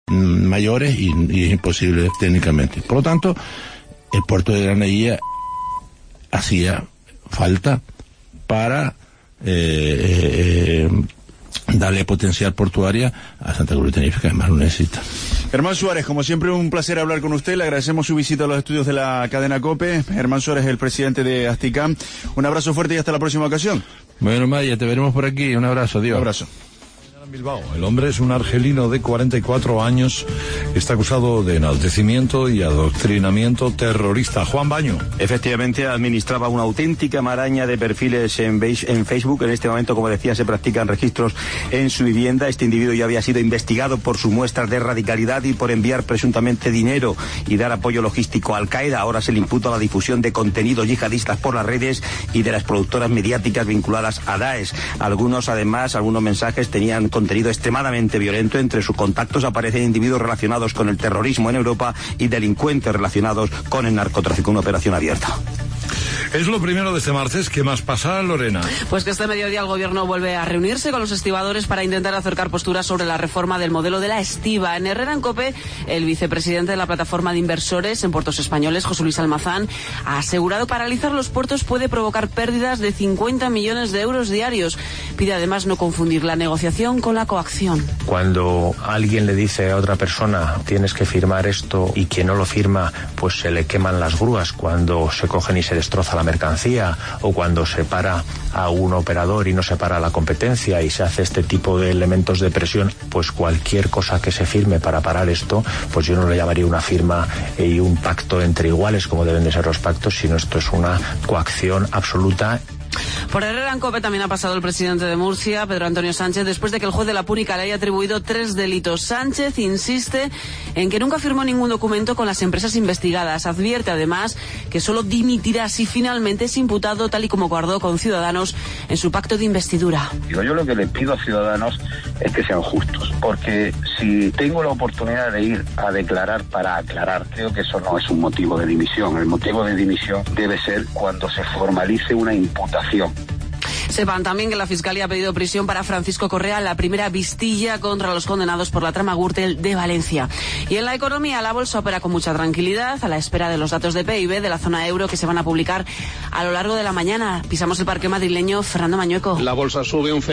mayores y es imposible técnicamente. Por lo tanto, el puerto de Granadilla hacía falta para darle potencial portuaria a Santa Cruz de Tenerife, que además lo necesita. Germán Suárez, como siempre un placer hablar con usted, le agradecemos su visita a los estudios de la cadena COPE. Germán Suárez, el presidente de Asticam. Un abrazo fuerte y hasta la próxima ocasión. Bueno, Maya, te veremos por aquí. Un abrazo, adiós. Un abrazo. Bilbao. El hombre es un argelino de 44 años, está acusado de enaltecimiento y adoctrinamiento terrorista. Juan Baño. Efectivamente, administraba una auténtica maraña de perfiles en Facebook. En este momento, como decía, se practican registros en su vivienda. Este individuo ya había sido investigado por sus muestras de radicalidad y por enviar presuntamente dinero y dar apoyo logístico a Al-Qaeda. Ahora se le imputa la difusión de contenidos yihadistas por las redes y de las productoras mediáticas vinculadas a Daesh. Algunos mensajes tenían contenido extremadamente violento. Entre sus contactos aparecen individuos relacionados con el terrorismo en Europa y delincuentes relacionados con el narcotráfico. Una operación abierta. Es lo primero de este martes. ¿Qué más pasa, Lorena? Pues que este mediodía el gobierno vuelve a reunirse con los estibadores para intentar acercar posturas sobre la reforma del modelo de la estiba. En Herrera en COPE, el vicepresidente de la plataforma de inversores en puertos españoles, José Luis Almazán, ha asegurado que paralizar los puertos puede provocar pérdidas de 50 millones de euros diarios. Pide además no confundir la negociación con la coacción. Cuando alguien le dice a otra persona tienes que firmar esto y quien no lo firma, pues se le queman las grúas, cuando se cogen y se destroza la mercancía, o cuando se para a un operador y no se para la competencia y se hace este tipo de elementos de presión, pues cualquier cosa que se firme para parar esto, pues yo no le llamaría una firma y un pacto entre iguales como deben de ser los pactos, sino esto es una coacción absoluta. Por Herrera en COPE también ha pasado el presidente de Murcia, Pedro Antonio Sánchez, después de que el juez de la Púnica le haya atribuido 3 delitos. Sánchez insiste en que nunca firmó ningún documento con las empresas investigadas. Advierte además que solo dimitirá si finalmente es imputado, tal y como acordó con Ciudadanos en su pacto de investidura. Yo lo que le pido a Ciudadanos es que sean justos, porque si tengo la oportunidad de ir a declarar para aclarar, creo que eso no es un motivo de dimisión. El motivo de dimisión debe ser cuando se formalice una imputación. Sepan también que la Fiscalía ha pedido prisión para Francisco Correa, la primera vistilla contra los condenados por la trama Gürtel de Valencia. Y en la economía, la bolsa opera con mucha tranquilidad, a la espera de los datos de PIB de la zona euro que se van a publicar a lo largo de la mañana. Pisamos el parque madrileño. Fernando Mañueco. La bolsa sube un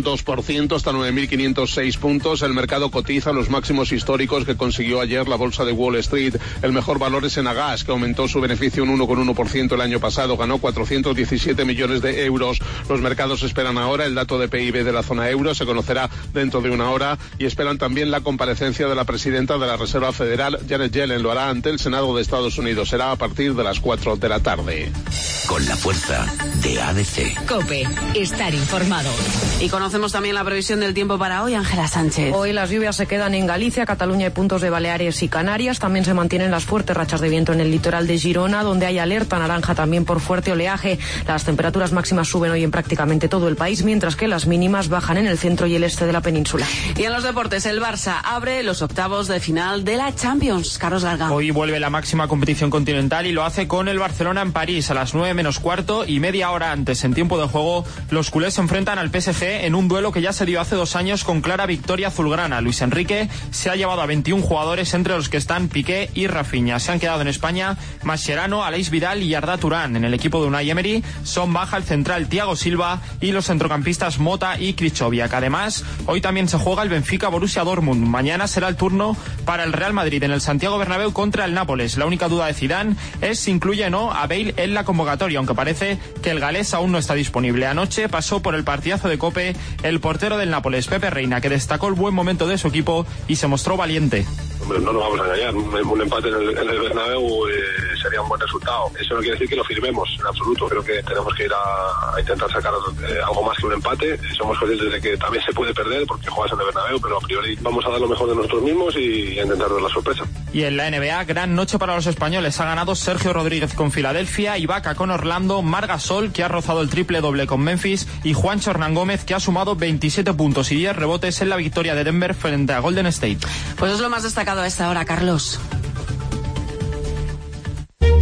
0,2% hasta 9.506 puntos. El mercado cotiza los máximos históricos que consiguió ayer la bolsa de Wall Street. El mejor valor es Enagas, que aumentó su beneficio un 1,1% el año pasado. Ganó 417 millones de euros. Los mercados esperan ahora el dato de PIB de la zona euro, se conocerá dentro de una hora, y esperan también la comparecencia de la presidenta de la Reserva Federal, Janet Yellen. Lo hará ante el Senado de Estados Unidos. Será a partir de las 4 de la tarde. Con la fuerza de ADC. COPE, estar informado. Y conocemos también la previsión del tiempo para hoy, Ángela Sánchez. Hoy las lluvias se quedan en Galicia, Cataluña y puntos de Baleares y Canarias. También se mantienen las fuertes rachas de viento en el litoral de Girona, donde hay alerta naranja también por fuerte oleaje. Las temperaturas máximas suben hoy en prácticamente todo el país, mientras que las mínimas bajan en el centro y el este de la península. Y en los deportes, el Barça abre los octavos de final de la Champions. Carlos Gargano. Hoy vuelve la máxima competición continental y lo hace con el Barcelona en París a las 9 menos cuarto, y media hora antes, en tiempo de juego, los culés se enfrentan al PSG en un duelo que ya se dio hace 2 años con clara victoria azulgrana. Luis Enrique se ha llevado a 21 jugadores, entre los que están Piqué y Rafinha. Se han quedado en España Mascherano, Aleix Vidal y Arda Turán. En el equipo de Unai Emery son baja el central Thiago Silva y los centrocampistas Mota y Krychowiak. Además, hoy también se juega el Benfica-Borussia Dortmund. Mañana será el turno para el Real Madrid en el Santiago Bernabéu contra el Nápoles. La única duda de Zidane es si incluye o no a Bale en la convocatoria, aunque parece que el galés aún no está disponible. Anoche pasó por el partidazo de COPE el portero del Nápoles, Pepe Reina, que destacó el buen momento de su equipo y se mostró valiente. Hombre, no nos vamos a engañar, un empate en el Bernabéu sería un buen resultado. Eso no quiere decir que lo firmemos, en absoluto. Creo que tenemos que ir a intentar sacar algo más que un empate. Somos conscientes de que también se puede perder porque juegas en el Bernabéu, pero a priori vamos a dar lo mejor de nosotros mismos y a intentar dar la sorpresa. Y en la NBA, gran noche para los españoles. Ha ganado Sergio Rodríguez con Filadelfia, Ibaka con Orlando, Marc Gasol, que ha rozado el triple doble con Memphis, y Juancho Hernán Gómez, que ha sumado 27 puntos y 10 rebotes en la victoria de Denver frente a Golden State. Pues es lo más destacado a esta hora, Carlos.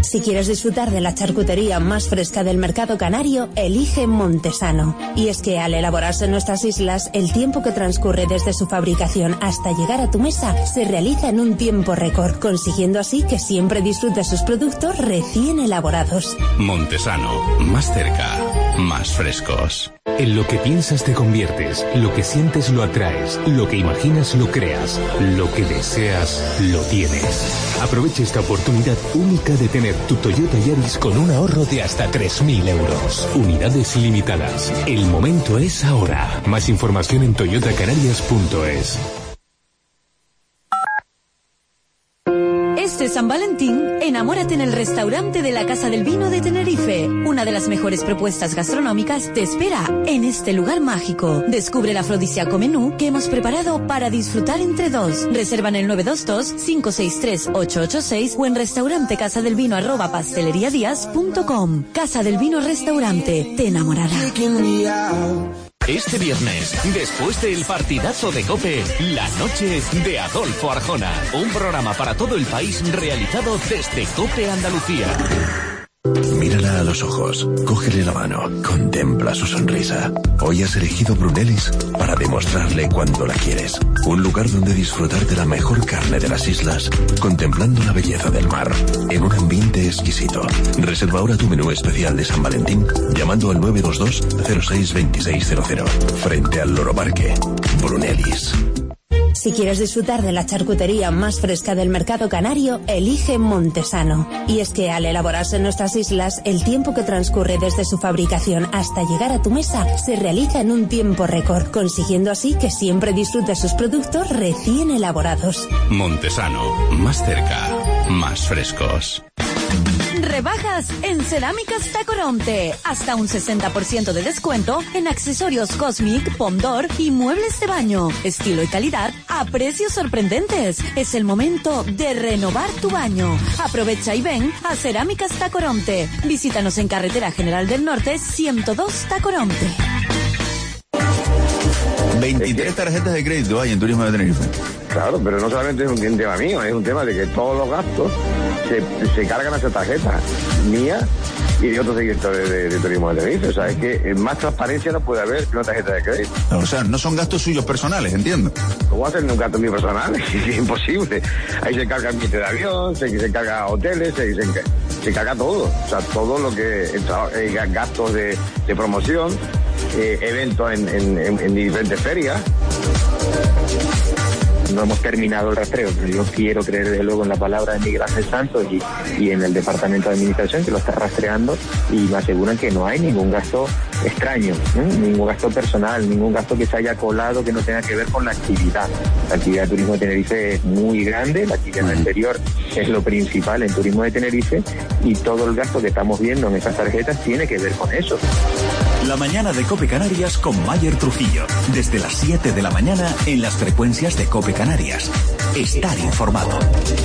Si quieres disfrutar de la charcutería más fresca del mercado canario, elige Montesano. Y es que al elaborarse en nuestras islas, el tiempo que transcurre desde su fabricación hasta llegar a tu mesa se realiza en un tiempo récord, consiguiendo así que siempre disfrutes sus productos recién elaborados. Montesano, más cerca, más frescos. En lo que piensas te conviertes, lo que sientes lo atraes, lo que imaginas lo creas, lo que deseas lo tienes. Aprovecha esta oportunidad única de tener tu Toyota Yaris con un ahorro de hasta 3.000 euros. Unidades limitadas. El momento es ahora. Más información en toyotacanarias.es. Este San Valentín, enamórate en el restaurante de la Casa del Vino de Tenerife. Una de las mejores propuestas gastronómicas te espera en este lugar mágico. Descubre el afrodisíaco menú que hemos preparado para disfrutar entre dos. Reserva en el 922-563-886 o en restaurantecasadelvino@pasteleriadias.com. Casa del Vino Restaurante, te enamorará. Este viernes, después del partidazo de COPE, la noche de Adolfo Arjona. Un programa para todo el país realizado desde COPE Andalucía. Mírala a los ojos, cógele la mano, contempla su sonrisa. Hoy has elegido Brunellis para demostrarle cuánto la quieres. Un lugar donde disfrutar de la mejor carne de las islas, contemplando la belleza del mar, en un ambiente exquisito. Reserva ahora tu menú especial de San Valentín llamando al 922-062600, frente al Loro Parque. Brunellis. Si quieres disfrutar de la charcutería más fresca del mercado canario, elige Montesano. Y es que al elaborarse en nuestras islas, el tiempo que transcurre desde su fabricación hasta llegar a tu mesa se realiza en un tiempo récord, consiguiendo así que siempre disfrutes sus productos recién elaborados. Montesano, más cerca, más frescos. Rebajas en Cerámicas Tacoronte. Hasta un 60% de descuento en accesorios Cosmic, Pondor y muebles de baño. Estilo y calidad a precios sorprendentes. Es el momento de renovar tu baño. Aprovecha y ven a Cerámicas Tacoronte. Visítanos en Carretera General del Norte 102 Tacoronte. 23 tarjetas de crédito hay en Turismo de Tenerife. Claro, pero no solamente es un tema mío, es un tema de que todos los gastos se cargan a esa tarjeta mía y de otros directores de Turismo de Tenerife. O sea, es que más transparencia no puede haber que una tarjeta de crédito. O sea, no son gastos suyos personales, entiendo. ¿Cómo va a ser un gasto mío personal? Es imposible. Ahí se carga el billete de avión, se carga hoteles, se carga todo. O sea, todo lo que gastos de promoción, eventos en diferentes ferias. No hemos terminado el rastreo, pero yo quiero creer desde luego en la palabra de Miguel Ángel Santos y en el Departamento de Administración, que lo está rastreando, y me aseguran que no hay ningún gasto extraño, ningún gasto personal, ningún gasto que se haya colado que no tenga que ver con la actividad. La actividad de Turismo de Tenerife es muy grande, la actividad exterior es lo principal en Turismo de Tenerife, y todo el gasto que estamos viendo en esas tarjetas tiene que ver con eso. La mañana de COPE Canarias con Mayer Trujillo. Desde las 7 de la mañana en las frecuencias de COPE Canarias. Estar informado.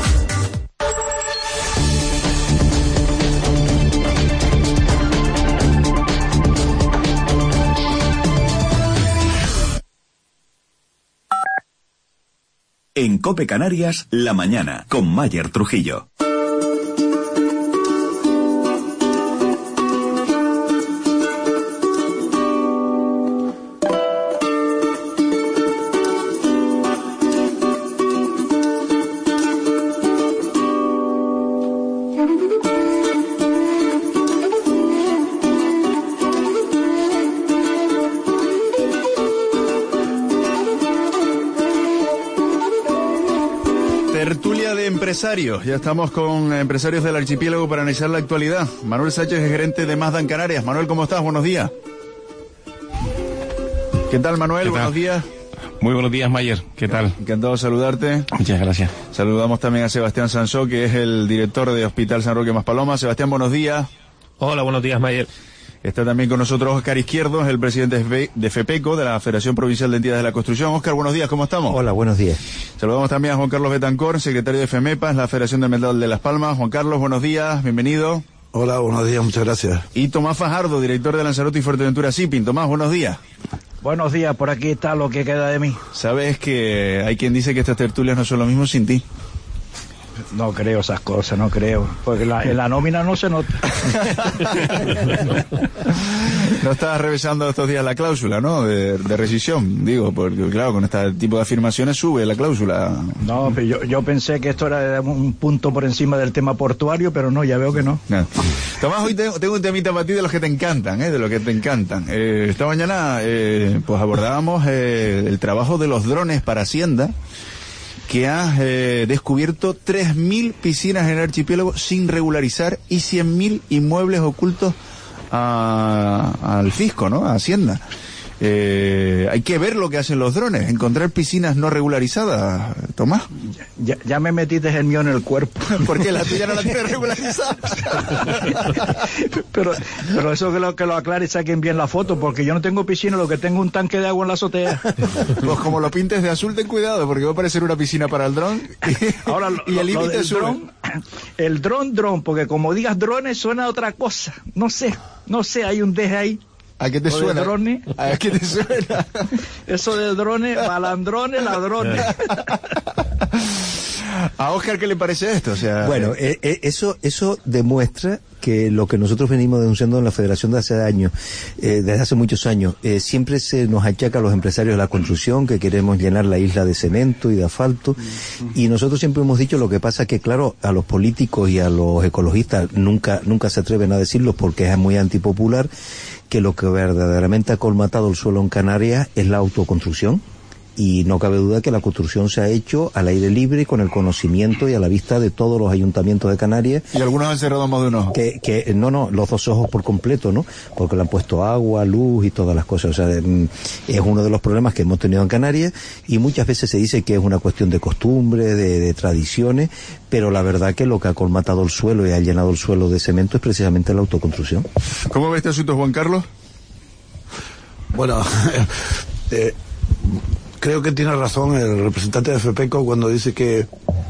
En COPE Canarias, la mañana con Mayer Trujillo. Empresarios. Ya estamos con empresarios del archipiélago para analizar la actualidad. Manuel Sánchez es gerente de Mazda en Canarias. Manuel, ¿cómo estás? Buenos días. ¿Qué tal, Manuel? Buenos días. Muy buenos días, Mayer. ¿Qué tal? Encantado de saludarte. Muchas gracias. Saludamos también a Sebastián Sansó, que es el director de Hospital San Roque Maspalomas. Sebastián, buenos días. Hola, buenos días, Mayer. Está también con nosotros Óscar Izquierdo, el presidente de FEPECO, de la Federación Provincial de Entidades de la Construcción. Óscar, buenos días, ¿cómo estamos? Hola, buenos días. Saludamos también a Juan Carlos Betancor, secretario de FEMEPAS, la Federación de Metal de Las Palmas. Juan Carlos, buenos días, bienvenido. Hola, buenos días, muchas gracias. Y Tomás Fajardo, director de Lanzarote y Fuerteventura Shipping. Tomás, buenos días. Buenos días, por aquí está lo que queda de mí. Sabes que hay quien dice que estas tertulias no son lo mismo sin ti. No creo esas cosas, no creo. Porque en la nómina no se nota. No estás revisando estos días la cláusula, ¿no? De rescisión, digo, porque claro, con este tipo de afirmaciones sube la cláusula. No, pero yo pensé que esto era un punto por encima del tema portuario, pero no, ya veo que no. Tomás, hoy tengo un temita para ti de los que te encantan, de los que te encantan. Esta mañana pues abordábamos el trabajo de los drones para Hacienda, que ha descubierto 3.000 piscinas en el archipiélago sin regularizar y 100.000 inmuebles ocultos al fisco, ¿no? A Hacienda. Hay que ver lo que hacen los drones, encontrar piscinas no regularizadas, Tomás. Ya me metiste el mío en el cuerpo. ¿Por qué? La tuya no la tiene regularizada. pero eso que lo aclare y saquen bien la foto, porque yo no tengo piscina, lo que tengo un tanque de agua en la azotea. Pues como lo pintes de azul, ten cuidado, porque va a parecer una piscina para el dron. Ahora, y el límite sube. El dron, porque como digas drones suena a otra cosa. No sé, hay un deje ahí. ¿A qué te suena? ¿A qué te suena? Eso de drones, balandrones, ladrones. ¿A Óscar qué le parece esto? O sea, bueno, eso demuestra que lo que nosotros venimos denunciando en la Federación desde hace muchos años, siempre se nos achaca a los empresarios de la construcción que queremos llenar la isla de cemento y de asfalto, y nosotros siempre hemos dicho, lo que pasa que claro, a los políticos y a los ecologistas nunca se atreven a decirlo porque es muy antipopular, que lo que verdaderamente ha colmatado el suelo en Canarias es la autoconstrucción. Y no cabe duda que la construcción se ha hecho al aire libre, con el conocimiento y a la vista de todos los ayuntamientos de Canarias. Y algunos han cerrado más de un ojo. No, los dos ojos por completo, ¿no? Porque le han puesto agua, luz y todas las cosas. O sea, es uno de los problemas que hemos tenido en Canarias, y muchas veces se dice que es una cuestión de costumbre, de tradiciones, pero la verdad que lo que ha colmatado el suelo y ha llenado el suelo de cemento es precisamente la autoconstrucción. ¿Cómo ves este asunto, Juan Carlos? Bueno, creo que tiene razón el representante de FEPECO cuando dice que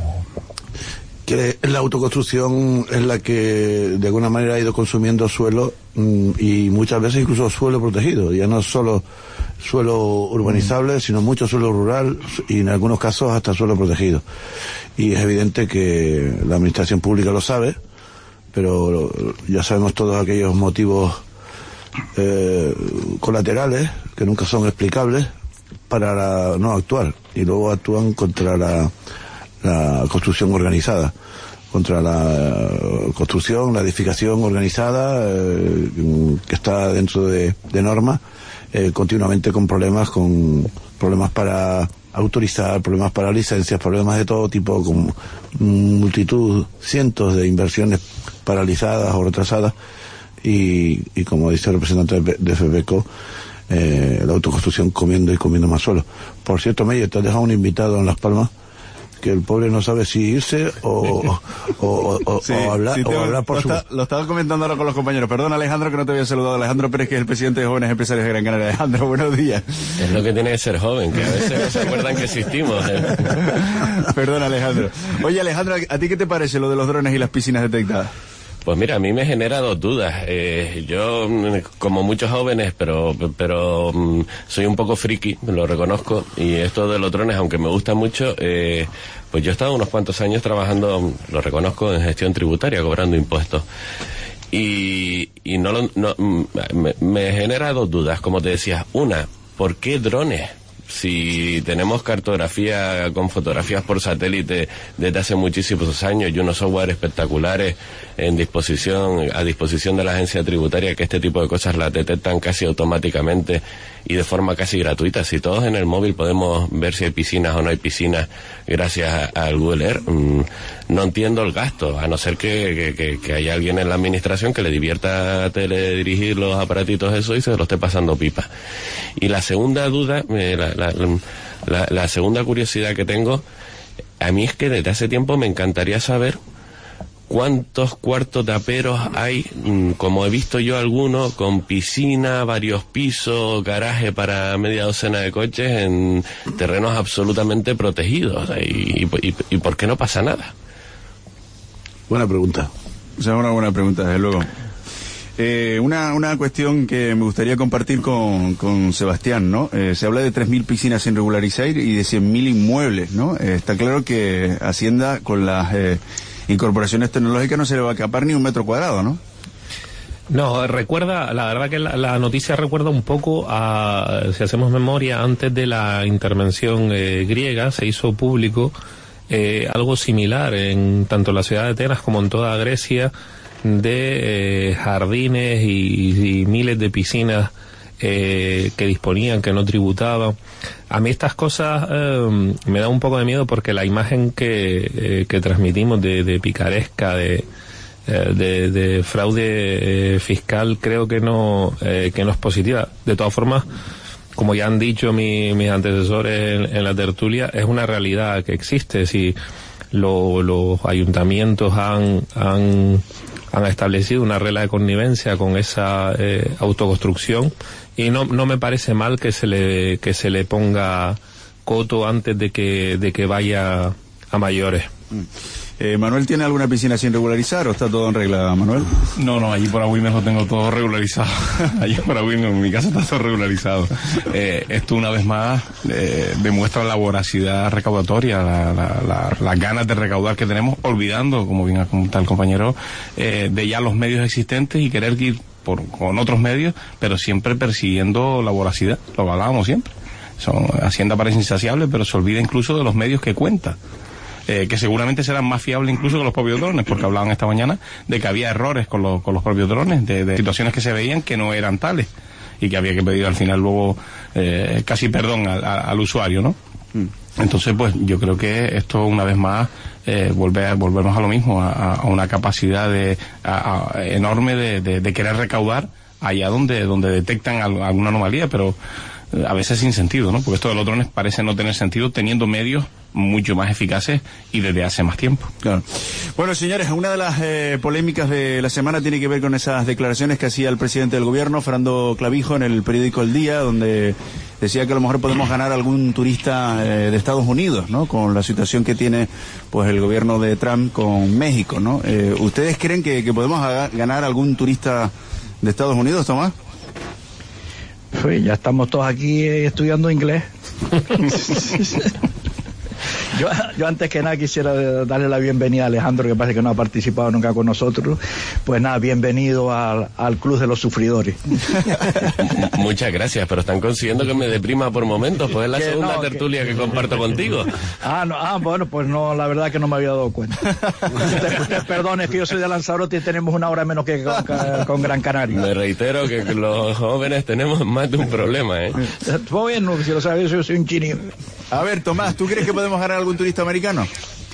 la autoconstrucción es la que de alguna manera ha ido consumiendo suelo, y muchas veces incluso suelo protegido, ya no solo suelo urbanizable, sino mucho suelo rural y en algunos casos hasta suelo protegido. Y es evidente que la administración pública lo sabe, pero ya sabemos todos aquellos motivos colaterales que nunca son explicables para no actuar, y luego actúan contra la construcción organizada, contra la construcción, la edificación organizada, que está dentro de normas, continuamente con problemas para autorizar, problemas para licencias, problemas de todo tipo, con multitud, cientos de inversiones paralizadas o retrasadas, y como dice el representante de FEBECO, la autoconstrucción comiendo más suelo. Por cierto, Meyer, te has dejado un invitado en Las Palmas que el pobre no sabe si irse o hablar por Lo estaba comentando ahora con los compañeros. Perdón, Alejandro, que no te había saludado. Alejandro Pérez, que es el presidente de Jóvenes Empresarios de Gran Canaria. Alejandro, buenos días. Es lo que tiene que ser joven, que a veces no se acuerdan que existimos. Perdón, Alejandro. Oye, Alejandro, ¿a ti qué te parece lo de los drones y las piscinas detectadas? Pues mira, a mí me genera dos dudas. Yo, como muchos jóvenes, pero soy un poco friki, lo reconozco, y esto de los drones, aunque me gusta mucho, pues yo he estado unos cuantos años trabajando, lo reconozco, en gestión tributaria, cobrando impuestos. Y me genera dos dudas, como te decía. Una, ¿por qué drones? Si tenemos cartografía con fotografías por satélite desde hace muchísimos años y unos software espectaculares a disposición de la agencia tributaria, que este tipo de cosas las detectan casi automáticamente y de forma casi gratuita. Si todos en el móvil podemos ver si hay piscinas o no hay piscinas gracias al Google Earth, no entiendo el gasto, a no ser que haya alguien en la administración que le divierta teledirigir los aparatitos eso y se lo esté pasando pipa. Y la segunda duda, la segunda curiosidad que tengo, a mí es que desde hace tiempo me encantaría saber cuántos cuartos taperos hay, como he visto yo algunos, con piscina, varios pisos, garaje para media docena de coches en terrenos absolutamente protegidos. ¿Y por qué no pasa nada? Buena pregunta. O sea, una buena pregunta, desde luego. Una cuestión que me gustaría compartir con Sebastián, ¿no? Se habla de 3.000 piscinas sin regularizar y de 100.000 inmuebles, ¿no? Está claro que Hacienda, con las incorporaciones tecnológicas, no se le va a escapar ni un metro cuadrado, ¿no? No, recuerda, la verdad que la noticia recuerda un poco a, si hacemos memoria, antes de la intervención griega, se hizo público algo similar en tanto la ciudad de Atenas como en toda Grecia, de jardines y miles de piscinas que disponían, que no tributaban. A mí estas cosas me da un poco de miedo, porque la imagen que transmitimos de picaresca, de fraude fiscal, creo que no es positiva. De todas formas, como ya han dicho mis antecesores en la tertulia, es una realidad que existe. Si los ayuntamientos han establecido una regla de connivencia con esa autoconstrucción, y no me parece mal que se le ponga coto antes de que vaya a mayores. ¿Manuel tiene alguna piscina sin regularizar o está todo en regla, Manuel? No, allí por Agüimes lo tengo todo regularizado. Allí por Agüimes, en mi casa está todo regularizado. Esto una vez más demuestra la voracidad recaudatoria, las ganas de recaudar que tenemos, olvidando, como bien ha comentado el compañero, de ya los medios existentes y querer ir con otros medios, pero siempre persiguiendo la voracidad, lo hablábamos siempre. Hacienda parece insaciable, pero se olvida incluso de los medios que cuenta. Que seguramente serán más fiables incluso que los propios drones, porque hablaban esta mañana de que había errores con los propios drones, de situaciones que se veían que no eran tales, y que había que pedir al final luego casi perdón al usuario, ¿no? Entonces, pues yo creo que esto una vez más volvemos a lo mismo, a una capacidad enorme de querer recaudar allá donde detectan alguna anomalía, pero a veces sin sentido, ¿no? Porque esto de los drones parece no tener sentido teniendo medios mucho más eficaces y desde hace más tiempo. Claro. Bueno, señores, una de las polémicas de la semana tiene que ver con esas declaraciones que hacía el presidente del gobierno, Fernando Clavijo, en el periódico El Día, donde decía que a lo mejor podemos ganar algún turista de Estados Unidos, ¿no? Con la situación que tiene pues el gobierno de Trump con México, ¿no? ¿Ustedes creen que podemos ganar algún turista de Estados Unidos, Tomás? Pues ya estamos todos aquí estudiando inglés. Yo antes que nada quisiera darle la bienvenida a Alejandro, que parece que no ha participado nunca con nosotros. Pues nada, bienvenido al Club de los Sufridores. Muchas gracias, pero están consiguiendo que me deprima por momentos, pues es la segunda tertulia que comparto contigo. Bueno, pues no, la verdad que no me había dado cuenta. Usted perdone, que yo soy de Lanzarote y tenemos una hora menos que con Gran Canaria. Me reitero que los jóvenes tenemos más de un problema, ¿eh? Bueno, si lo sabes, yo soy un chini. A ver, Tomás, ¿tú crees que podemos ganar algún turista americano?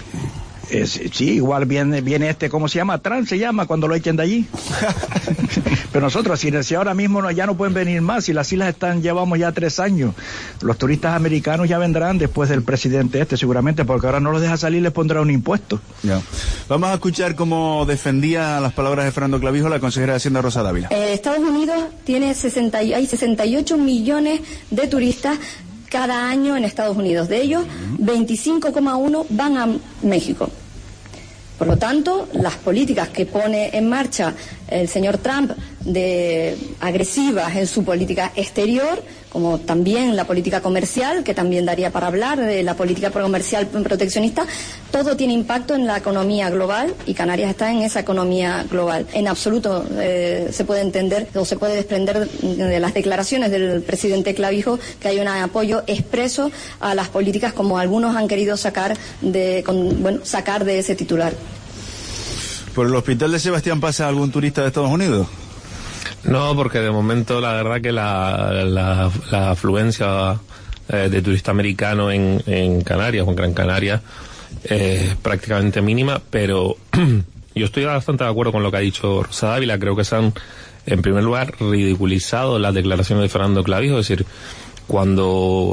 Sí, igual viene ¿cómo se llama? Trump se llama, cuando lo echen de allí. Pero nosotros, si ahora mismo ya no pueden venir más, si las islas llevamos ya 3 años, los turistas americanos ya vendrán después del presidente seguramente, porque ahora no los deja salir, les pondrá un impuesto. Ya. Vamos a escuchar cómo defendía las palabras de Fernando Clavijo la consejera de Hacienda, Rosa Dávila. Estados Unidos hay 68 millones de turistas cada año en Estados Unidos. De ellos, 25,1 van a México. Por lo tanto, las políticas que pone en marcha el señor Trump agresivas en su política exterior, como también la política comercial, que también daría para hablar de la política comercial proteccionista, todo tiene impacto en la economía global, y Canarias está en esa economía global. En absoluto se puede entender o se puede desprender de las declaraciones del presidente Clavijo que hay un apoyo expreso a las políticas, como algunos han querido sacar de ese titular. ¿Por el hospital de Sebastián pasa algún turista de Estados Unidos? No, porque de momento la verdad que la afluencia de turista americano en Canarias o en Gran Canaria es prácticamente mínima, pero yo estoy bastante de acuerdo con lo que ha dicho Rosa Dávila. Creo que se han, en primer lugar, ridiculizado las declaraciones de Fernando Clavijo. Es decir, cuando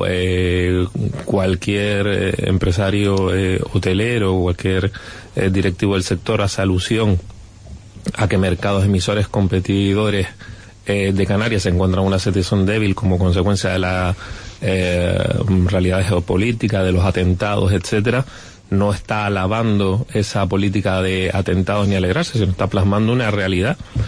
cualquier empresario hotelero o cualquier directivo del sector hace alusión a que mercados emisores competidores de Canarias se encuentran en una situación débil como consecuencia de la realidad geopolítica, de los atentados, etcétera, no está alabando esa política de atentados ni alegrarse, sino está plasmando una realidad.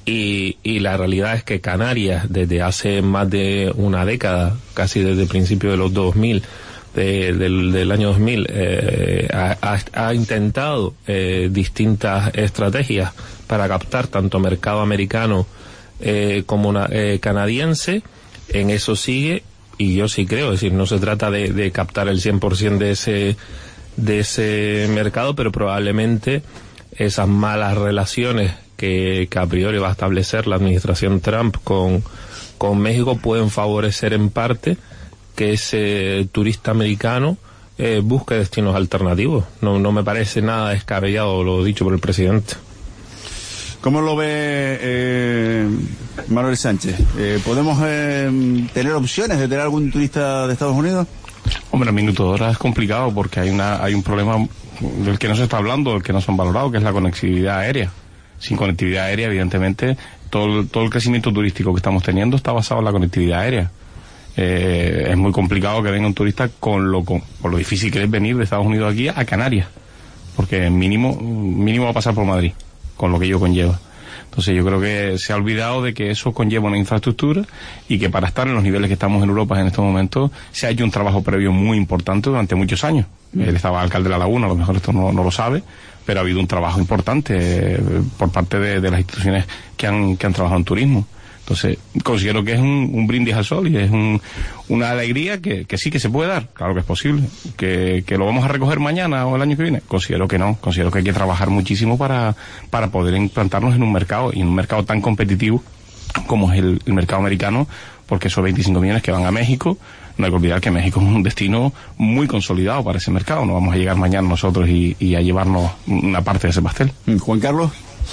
Y la realidad es que Canarias, desde hace más de una década, casi desde el principio de los 2000, del año 2000, ha intentado distintas estrategias para captar tanto mercado americano como canadiense. En eso sigue, y yo sí creo, es decir, no se trata de captar el 100% de ese mercado, pero probablemente esas malas relaciones que a priori va a establecer la administración Trump con México pueden favorecer en parte que ese turista americano busque destinos alternativos. No me parece nada descabellado lo dicho por el presidente. ¿Cómo lo ve Manuel Sánchez? ¿Podemos tener opciones de tener algún turista de Estados Unidos? Hombre, a minuto de hora es complicado porque hay un problema del que no se está hablando, del que no se han valorado, que es la conectividad aérea. Sin conectividad aérea, evidentemente, todo el crecimiento turístico que estamos teniendo está basado en la conectividad aérea. Es muy complicado que venga un turista con lo difícil que es venir de Estados Unidos aquí a Canarias, porque mínimo va a pasar por Madrid, con lo que ello conlleva. Entonces yo creo que se ha olvidado de que eso conlleva una infraestructura y que para estar en los niveles que estamos en Europa en estos momentos se ha hecho un trabajo previo muy importante durante muchos años. Él estaba alcalde de La Laguna, a lo mejor esto no lo sabe, pero ha habido un trabajo importante por parte de las instituciones que han trabajado en turismo. Entonces, considero que es un brindis al sol y es una alegría que sí que se puede dar, claro que es posible. Que lo vamos a recoger mañana o el año que viene, considero que no, considero que hay que trabajar muchísimo para poder implantarnos en un mercado, y en un mercado tan competitivo como es el mercado americano, porque esos 25 millones que van a México, no hay que olvidar que México es un destino muy consolidado para ese mercado. No vamos a llegar mañana nosotros y a llevarnos una parte de ese pastel. Juan Carlos.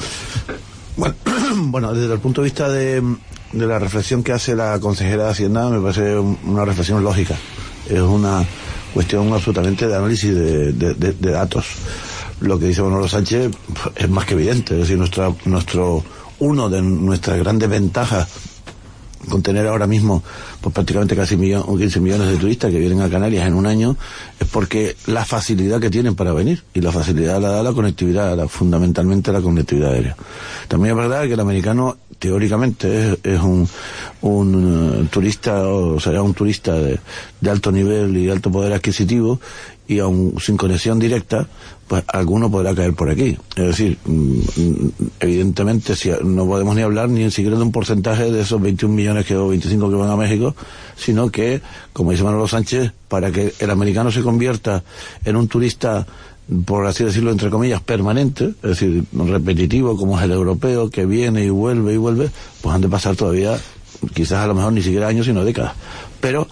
Bueno, desde el punto de vista de la reflexión que hace la consejera de Hacienda, me parece una reflexión lógica. Es una cuestión absolutamente de análisis de datos. Lo que dice Manolo Sánchez es más que evidente. Es decir, uno de nuestras grandes ventajas con tener ahora mismo pues prácticamente casi 15 millones de turistas que vienen a Canarias en un año, es porque la facilidad que tienen para venir, y la facilidad la da la conectividad, fundamentalmente la conectividad aérea. También es verdad que el americano teóricamente es un turista, o será un turista de alto nivel y alto poder adquisitivo, y aun sin conexión directa, pues alguno podrá caer por aquí. Es decir, evidentemente si no podemos ni hablar ni siquiera de un porcentaje de esos 21 millones o 25 que van a México, sino que, como dice Manolo Sánchez, para que el americano se convierta en un turista, por así decirlo, entre comillas, permanente, es decir, repetitivo como es el europeo, que viene y vuelve, pues han de pasar todavía, quizás a lo mejor ni siquiera años, sino décadas. Pero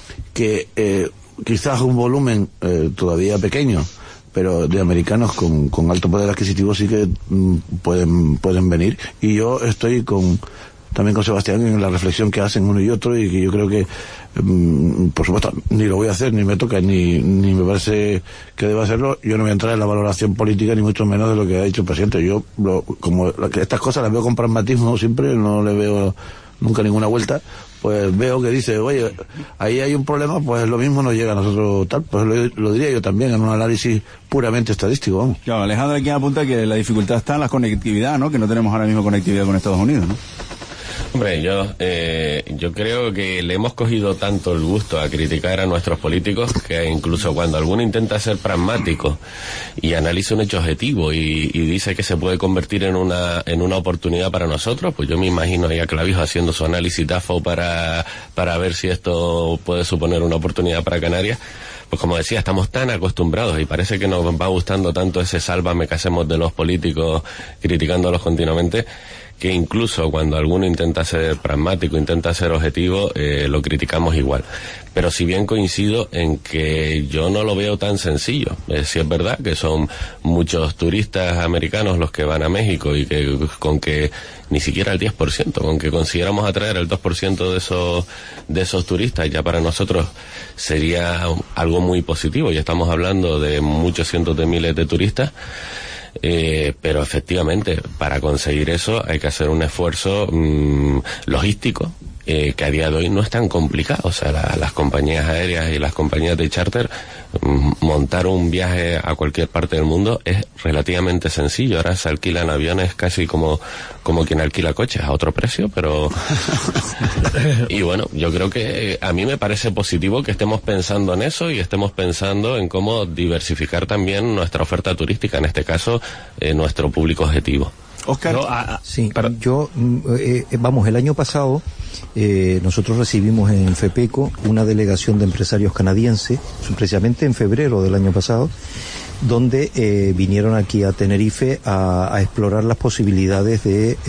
que quizás un volumen todavía pequeño, pero de americanos con alto poder adquisitivo sí que pueden venir. Y yo estoy también con Sebastián en la reflexión que hacen uno y otro, y que yo creo que por supuesto ni lo voy a hacer, ni me toca, ni me parece que deba hacerlo. Yo no voy a entrar en la valoración política, ni mucho menos de lo que ha dicho el presidente. Yo como estas cosas las veo con pragmatismo siempre, no le veo nunca ninguna vuelta. Pues veo que dice, oye, ahí hay un problema, pues lo mismo nos llega a nosotros tal, pues lo diría yo también en un análisis puramente estadístico, vamos. Claro, Alejandro aquí apunta que la dificultad está en la conectividad, ¿no? Que no tenemos ahora mismo conectividad con Estados Unidos, ¿no? Hombre, yo creo que le hemos cogido tanto el gusto a criticar a nuestros políticos que incluso cuando alguno intenta ser pragmático y analiza un hecho objetivo y dice que se puede convertir en una oportunidad para nosotros, pues yo me imagino ahí a Clavijo haciendo su análisis DAFO para ver si esto puede suponer una oportunidad para Canarias. Pues como decía, estamos tan acostumbrados y parece que nos va gustando tanto ese sálvame que hacemos de los políticos criticándolos continuamente, que incluso cuando alguno intenta ser pragmático, intenta ser objetivo, lo criticamos igual. Pero si bien coincido en que yo no lo veo tan sencillo. Sí es verdad que son muchos turistas americanos los que van a México y que con que ni siquiera el 10%, con que consiguiéramos atraer el 2% de esos turistas, ya para nosotros sería algo muy positivo. Ya estamos hablando de muchos cientos de miles de turistas. Pero efectivamente para conseguir eso hay que hacer un esfuerzo logístico que a día de hoy no es tan complicado. O sea, las compañías aéreas y las compañías de charter, montar un viaje a cualquier parte del mundo es relativamente sencillo. Ahora se alquilan aviones casi como quien alquila coches, a otro precio, pero... Y bueno, yo creo que a mí me parece positivo que estemos pensando en eso y estemos pensando en cómo diversificar también nuestra oferta turística, en este caso, nuestro público objetivo. Oscar, sí, vamos, el año pasado nosotros recibimos en FEPECO una delegación de empresarios canadienses, precisamente en febrero del año pasado, donde vinieron aquí a Tenerife a explorar las posibilidades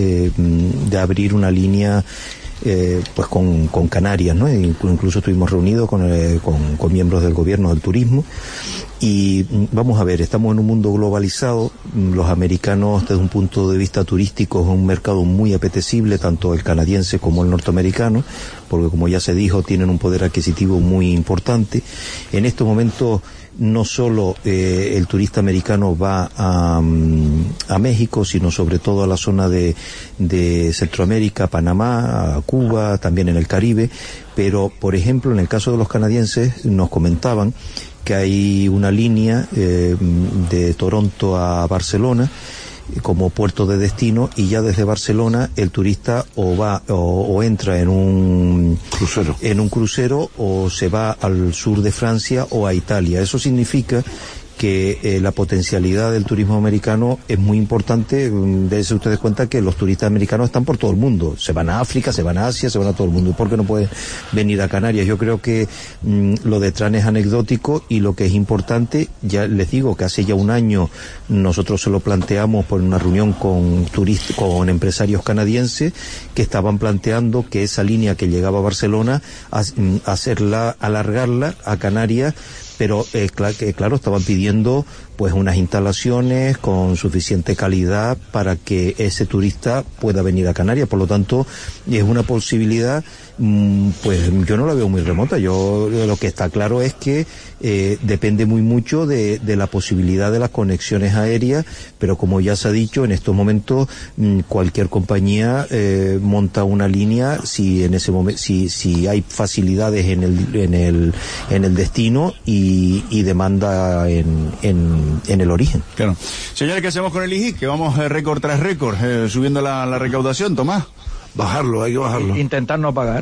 de abrir una línea pues con Canarias, ¿no? Incluso estuvimos reunidos con miembros del gobierno del turismo. Y vamos a ver, estamos en un mundo globalizado. Los americanos, desde un punto de vista turístico, es un mercado muy apetecible, tanto el canadiense como el norteamericano, porque, como ya se dijo, tienen un poder adquisitivo muy importante. En estos momentos, no solo el turista americano va a México, sino sobre todo a la zona de Centroamérica, Panamá, a Cuba, también en el Caribe. Pero, por ejemplo, en el caso de los canadienses, nos comentaban que hay una línea de Toronto a Barcelona como puerto de destino, y ya desde Barcelona el turista o entra en un crucero o se va al sur de Francia o a Italia. Eso significa que la potencialidad del turismo americano es muy importante. Dense ustedes cuenta que los turistas americanos están por todo el mundo. Se van a África, se van a Asia, se van a todo el mundo. ¿Y por qué no pueden venir a Canarias? Yo creo que lo de Tran es anecdótico, y lo que es importante, ya les digo que hace ya un año nosotros se lo planteamos por una reunión con empresarios canadienses que estaban planteando que esa línea que llegaba a Barcelona, alargarla a Canarias. Pero claro, estaban pidiendo pues unas instalaciones con suficiente calidad para que ese turista pueda venir a Canarias. Por lo tanto, es una posibilidad, pues yo no la veo muy remota. Yo lo que está claro es que depende muy mucho de la posibilidad de las conexiones aéreas, pero como ya se ha dicho, en estos momentos cualquier compañía monta una línea si en ese momento si hay facilidades en el destino y demanda en el origen. Claro. Señores, ¿qué hacemos con el IGI? Que vamos récord tras récord, subiendo la recaudación, Tomás. Bajarlo, hay que bajarlo. Intentar no pagar.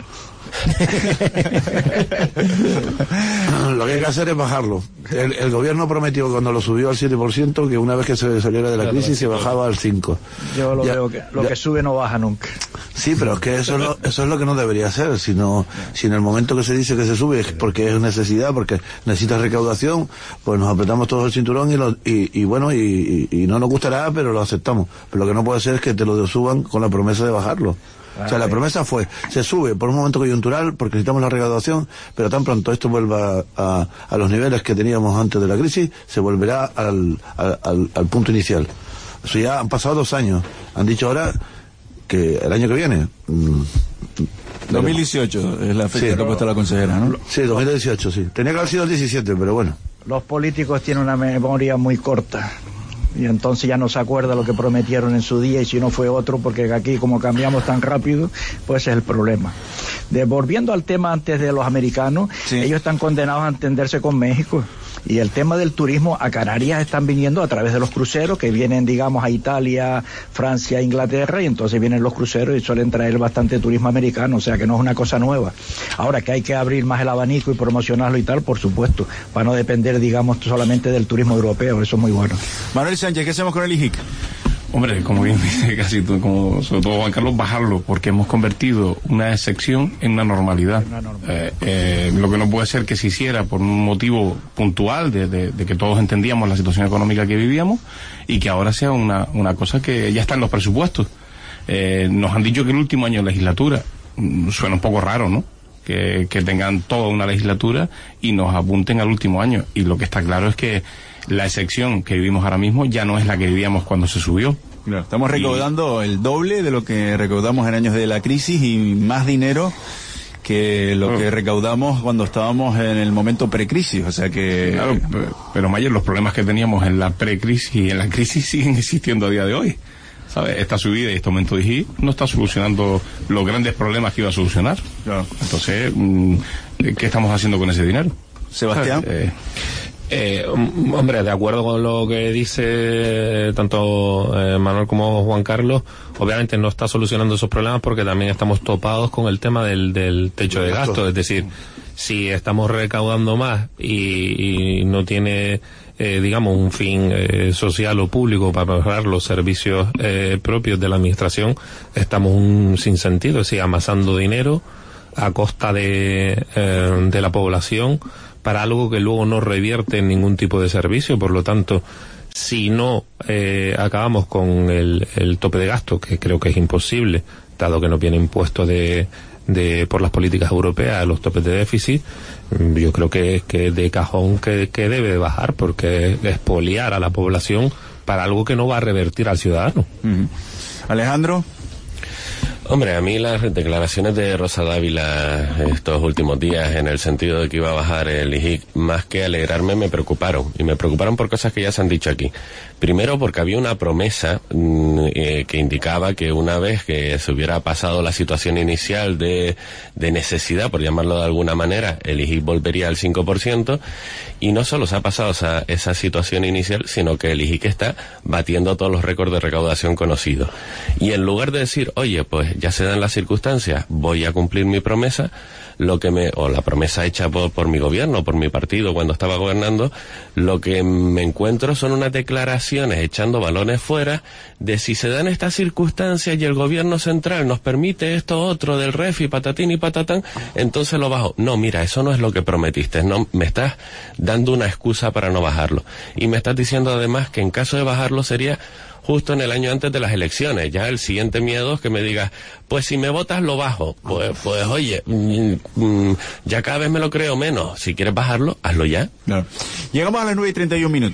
Lo que hay que hacer es bajarlo. El gobierno prometió cuando lo subió al 7% que una vez que se saliera de la crisis se bajaba al 5%. Yo veo que lo que sube no baja nunca. Sí, pero es que eso es lo que no debería ser. Si en el momento que se dice que se sube es porque es necesidad, porque necesita recaudación, pues nos apretamos todos el cinturón y no nos gustará, pero lo aceptamos. Pero lo que no puede ser es que te lo suban con la promesa de bajarlo. O sea, la promesa fue, se sube por un momento coyuntural porque necesitamos la recaudación, pero tan pronto esto vuelva a los niveles que teníamos antes de la crisis, se volverá al punto inicial. Eso ya han pasado 2 años. Han dicho ahora que el año que viene... 2018 es la fecha que ha puesto la consejera, ¿no? Sí, 2018, sí. Tenía que haber sido el 17, pero bueno. Los políticos tienen una memoria muy corta. Y entonces ya no se acuerda lo que prometieron en su día, y si no fue otro, porque aquí como cambiamos tan rápido, pues ese es el problema. Volviendo al tema antes de los americanos, sí. Ellos están condenados a entenderse con México. Y el tema del turismo a Canarias están viniendo a través de los cruceros que vienen, digamos, a Italia, Francia, Inglaterra, y entonces vienen los cruceros y suelen traer bastante turismo americano, o sea que no es una cosa nueva. Ahora que hay que abrir más el abanico y promocionarlo y tal, por supuesto, para no depender, digamos, solamente del turismo europeo, eso es muy bueno. Manuel Sánchez, ¿qué hacemos con el IJIC? Hombre, como bien dice casi todo, como sobre todo Juan Carlos, bajarlo, porque hemos convertido una excepción en una normalidad. Lo que no puede ser que se hiciera por un motivo puntual de que todos entendíamos la situación económica que vivíamos, y que ahora sea una cosa que ya está en los presupuestos. Nos han dicho que el último año de legislatura, suena un poco raro, ¿no? Que tengan toda una legislatura y nos apunten al último año, y lo que está claro es que la excepción que vivimos ahora mismo ya no es la que vivíamos cuando se subió. Claro, estamos recaudando el doble de lo que recaudamos en años de la crisis, y más dinero que lo que recaudamos cuando estábamos en el momento precrisis, o sea que... Claro, pero Mayer, los problemas que teníamos en la precrisis y en la crisis siguen existiendo a día de hoy. ¿sabes? Esta subida y este aumento de IGI no está solucionando los grandes problemas que iba a solucionar. Claro. Entonces, ¿qué estamos haciendo con ese dinero? Sebastián. Hombre, de acuerdo con lo que dice tanto Manuel como Juan Carlos, obviamente no está solucionando esos problemas porque también estamos topados con el tema del techo de gasto. Es decir, si estamos recaudando más y no tiene digamos un fin social o público para mejorar los servicios propios de la administración, estamos un sinsentido, es decir, amasando dinero a costa de la población para algo que luego no revierte en ningún tipo de servicio. Por lo tanto, si no acabamos con el tope de gasto, que creo que es imposible, dado que no viene impuesto por las políticas europeas los topes de déficit, yo creo que de cajón que debe bajar, porque es expoliar a la población para algo que no va a revertir al ciudadano. Alejandro. Hombre, a mí las declaraciones de Rosa Dávila estos últimos días en el sentido de que iba a bajar el IGI, más que alegrarme, me preocuparon. Y me preocuparon por cosas que ya se han dicho aquí. Primero, porque había una promesa que indicaba que una vez que se hubiera pasado la situación inicial de necesidad, por llamarlo de alguna manera, el IGI volvería al 5%. Y no solo se ha pasado esa situación inicial, sino que el IGI que está batiendo todos los récords de recaudación conocidos. Y en lugar de decir, oye, pues ya se dan las circunstancias, voy a cumplir mi promesa, o la promesa hecha por mi gobierno, por mi partido cuando estaba gobernando, lo que me encuentro son unas declaraciones echando balones fuera de si se dan estas circunstancias y el gobierno central nos permite esto otro del REFI, patatín y patatán, entonces lo bajo. No, mira, eso no es lo que prometiste, no, me estás dando una excusa para no bajarlo. Y me estás diciendo además que en caso de bajarlo sería justo en el año antes de las elecciones. Ya el siguiente miedo es que me digas, pues si me votas lo bajo. Pues oye, ya cada vez me lo creo menos. Si quieres bajarlo, hazlo ya. Claro. Llegamos a las 9:31.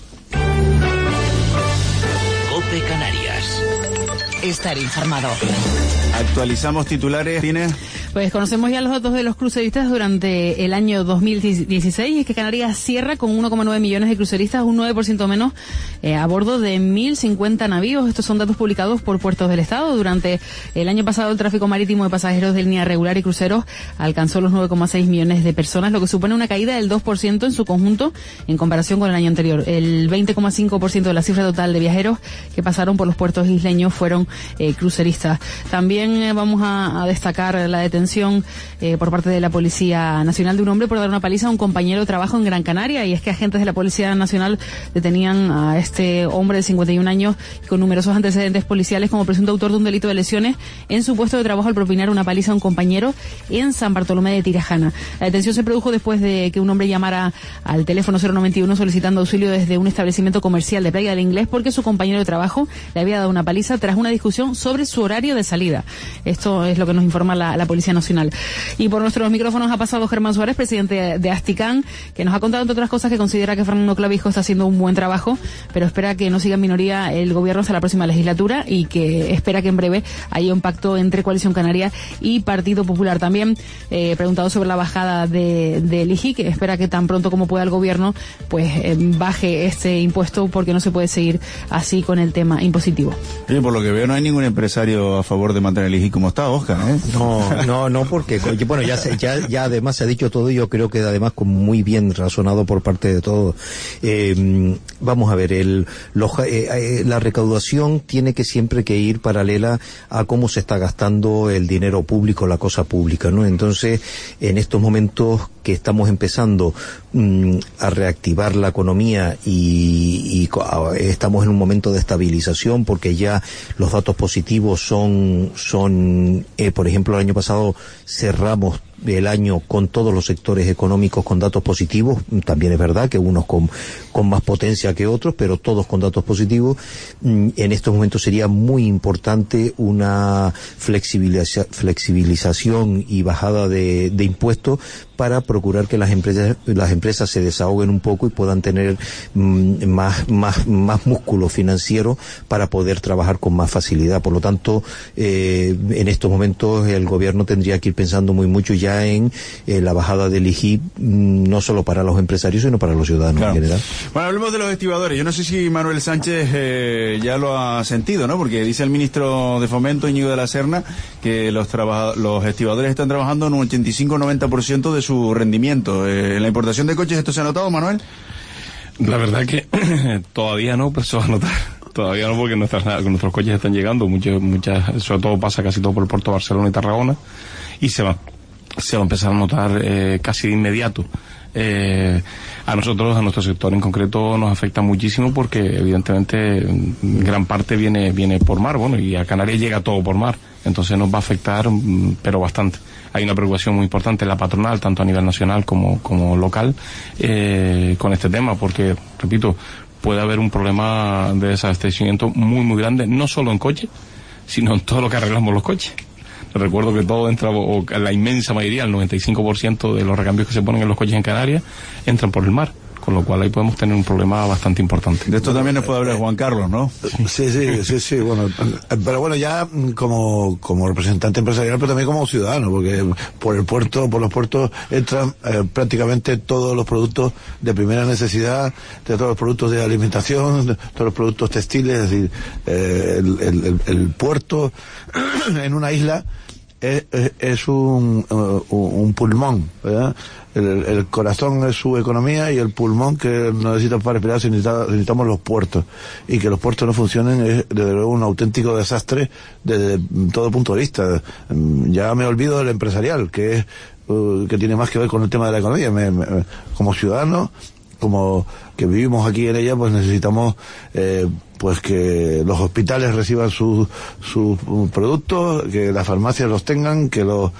COPE Canarias. Estar informado. Actualizamos titulares, Tine. Pues conocemos ya los datos de los cruceristas durante el año 2016, y es que Canarias cierra con 1,9 millones de cruceristas, un 9% menos a bordo de 1.050 navíos. Estos son datos publicados por Puertos del Estado. Durante el año pasado el tráfico marítimo de pasajeros de línea regular y cruceros alcanzó los 9,6 millones de personas, lo que supone una caída del 2% en su conjunto en comparación con el año anterior. El 20,5% de la cifra total de viajeros que pasaron por los puertos isleños fueron cruceristas. También vamos a destacar la detención por parte de la Policía Nacional de un hombre por dar una paliza a un compañero de trabajo en Gran Canaria, y es que agentes de la Policía Nacional detenían a este hombre de 51 años con numerosos antecedentes policiales como presunto autor de un delito de lesiones en su puesto de trabajo al propinar una paliza a un compañero en San Bartolomé de Tirajana. La detención se produjo después de que un hombre llamara al teléfono 091 solicitando auxilio desde un establecimiento comercial de Playa del Inglés porque su compañero de trabajo le había dado una paliza tras una discusión sobre su horario de salida. Esto es lo que nos informa la Policía Nacional. Y por nuestros micrófonos ha pasado Germán Suárez, presidente de Asticán, que nos ha contado, entre otras cosas, que considera que Fernando Clavijo está haciendo un buen trabajo, pero espera que no siga en minoría el gobierno hasta la próxima legislatura, y que espera que en breve haya un pacto entre Coalición Canaria y Partido Popular. También preguntado sobre la bajada del IGI, que espera que tan pronto como pueda el gobierno pues baje este impuesto, porque no se puede seguir así con el tema impositivo. Oye, por lo que veo no hay ningún empresario a favor de mantener el IGI como está, Oscar, ¿eh? No, porque bueno, ya además se ha dicho todo, y yo creo que además muy bien razonado por parte de todos. Vamos a ver, la recaudación tiene que siempre que ir paralela a cómo se está gastando el dinero público, la cosa pública, ¿no? Entonces, en estos momentos que estamos empezando a reactivar la economía y estamos en un momento de estabilización, porque ya los datos positivos son por ejemplo, el año pasado cerramos el año con todos los sectores económicos con datos positivos. También es verdad que unos con más potencia que otros, pero todos con datos positivos. En estos momentos sería muy importante una flexibilización y bajada de impuestos para procurar que las empresas se desahoguen un poco y puedan tener más músculo financiero para poder trabajar con más facilidad. Por lo tanto, en estos momentos el gobierno tendría que ir pensando mucho ya en la bajada del IGI, no solo para los empresarios, sino para los ciudadanos en general. Bueno, hablemos de los estibadores. Yo no sé si Manuel Sánchez ya lo ha sentido, ¿no? Porque dice el ministro de Fomento, Íñigo de la Serna, que los estibadores están trabajando en un 85-90% de su rendimiento. En la importación de coches, ¿esto se ha notado, Manuel? La verdad que todavía no, pero se va a notar. Todavía no, porque nuestros coches están llegando, muchas, sobre todo pasa casi todo por el puerto de Barcelona y Tarragona, y se va a empezar a notar casi de inmediato. A nosotros, a nuestro sector en concreto, nos afecta muchísimo porque evidentemente gran parte viene por mar, bueno, y a Canarias llega todo por mar, entonces nos va a afectar, pero bastante. Hay una preocupación muy importante en la patronal, tanto a nivel nacional como local, con este tema, porque, repito, puede haber un problema de desabastecimiento muy, muy grande, no solo en coches, sino en todo lo que arreglamos los coches. Recuerdo que todo entra, o la inmensa mayoría, el 95% de los recambios que se ponen en los coches en Canarias, entran por el mar, con lo cual ahí podemos tener un problema bastante importante. De esto también nos puede hablar Juan Carlos, ¿no? Sí, bueno, pero bueno, ya como representante empresarial, pero también como ciudadano, porque por los puertos entran prácticamente todos los productos de primera necesidad, de todos los productos de alimentación, de todos los productos textiles, es decir, el puerto en una isla es un pulmón, ¿verdad? El corazón es su economía, y el pulmón que necesitamos para respirar necesitamos los puertos, y que los puertos no funcionen es desde luego un auténtico desastre desde todo punto de vista. Ya me olvido del empresarial, que tiene más que ver con el tema de la economía. Como ciudadano, como que vivimos aquí en ella, pues necesitamos pues que los hospitales reciban sus productos, que las farmacias los tengan, que los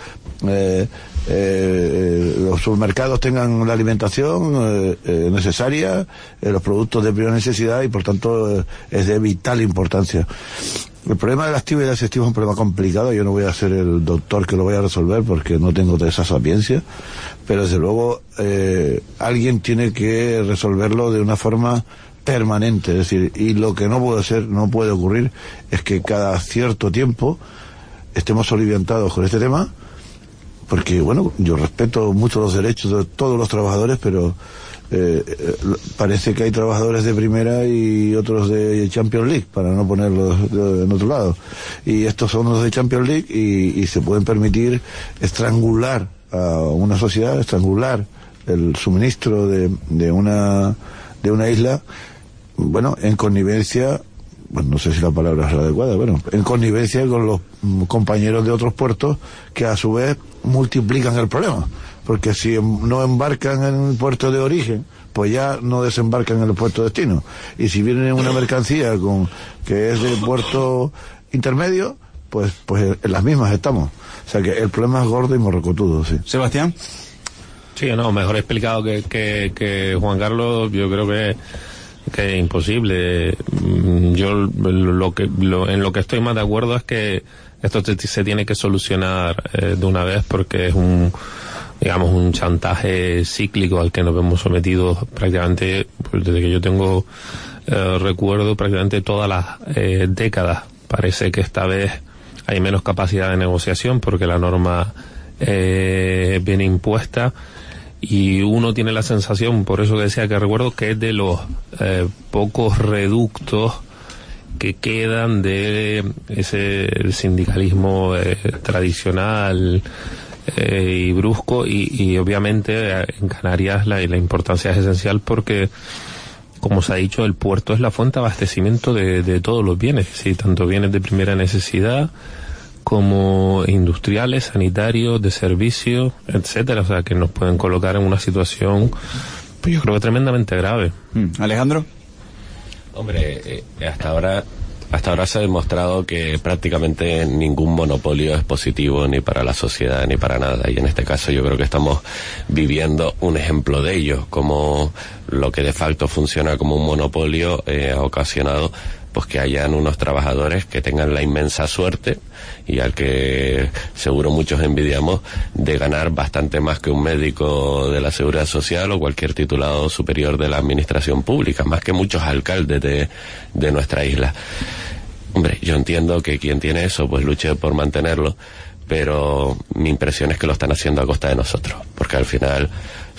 supermercados tengan la alimentación necesaria, los productos de primera necesidad, y por tanto es de vital importancia. El problema de las activo y del asestivo es un problema complicado. Yo no voy a ser el doctor que lo vaya a resolver, porque no tengo de esa sapiencia, pero desde luego alguien tiene que resolverlo de una forma permanente. Es decir, y lo que no puede ocurrir es que cada cierto tiempo estemos soliviantados con este tema, porque bueno, yo respeto mucho los derechos de todos los trabajadores, pero parece que hay trabajadores de primera y otros de Champions League, para no ponerlos en otro lado, y estos son los de Champions League, y se pueden permitir estrangular a una sociedad, estrangular el suministro de una isla, bueno, en connivencia, bueno, no sé si la palabra es la adecuada, bueno, en connivencia con los compañeros de otros puertos, que a su vez multiplican el problema, porque si no embarcan en el puerto de origen, pues ya no desembarcan en el puerto de destino, y si vienen una mercancía que es del puerto intermedio, pues en las mismas estamos. O sea que el problema es gordo y morrocotudo, sí. Sebastián. Sí, no, mejor explicado que Juan Carlos. Yo creo que es imposible. Yo en lo que estoy más de acuerdo es que esto se tiene que solucionar de una vez, porque es un chantaje cíclico al que nos vemos sometidos prácticamente, pues, desde que yo tengo recuerdo, prácticamente todas las décadas. Parece que esta vez hay menos capacidad de negociación porque la norma viene impuesta, y uno tiene la sensación, por eso que decía que recuerdo, que es de los pocos reductos que quedan de ese sindicalismo tradicional y brusco, y obviamente en Canarias la importancia es esencial, porque, como se ha dicho, el puerto es la fuente de abastecimiento de todos los bienes, ¿sí? Tanto bienes de primera necesidad como industriales, sanitarios, de servicio, etcétera. O sea, que nos pueden colocar en una situación, pues yo creo que tremendamente grave. Alejandro. Hombre, hasta ahora se ha demostrado que prácticamente ningún monopolio es positivo ni para la sociedad ni para nada, y en este caso yo creo que estamos viviendo un ejemplo de ello, como lo que de facto funciona como un monopolio ha ocasionado pues que hayan unos trabajadores que tengan la inmensa suerte, y al que seguro muchos envidiamos, de ganar bastante más que un médico de la Seguridad Social o cualquier titulado superior de la administración pública, más que muchos alcaldes de nuestra isla. Hombre, yo entiendo que quien tiene eso pues luche por mantenerlo, pero mi impresión es que lo están haciendo a costa de nosotros, porque al final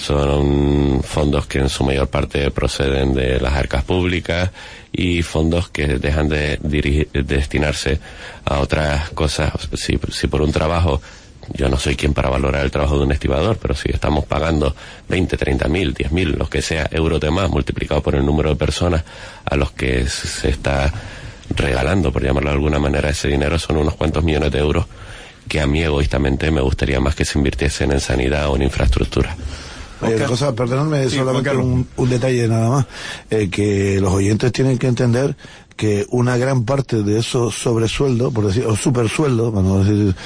Son fondos que en su mayor parte proceden de las arcas públicas y fondos que dejan de destinarse a otras cosas. Si por un trabajo, yo no soy quien para valorar el trabajo de un estibador, pero si estamos pagando 20, 30.000, 10.000, lo que sea, euros de más, multiplicado por el número de personas a los que se está regalando, por llamarlo de alguna manera, ese dinero, son unos cuantos millones de euros que a mí egoístamente me gustaría más que se invirtiesen en sanidad o en infraestructura. Perdóname, sí, solamente un detalle nada más, que los oyentes tienen que entender que una gran parte de esos sobresueldos, por decir, o supersueldos, vamos a decir,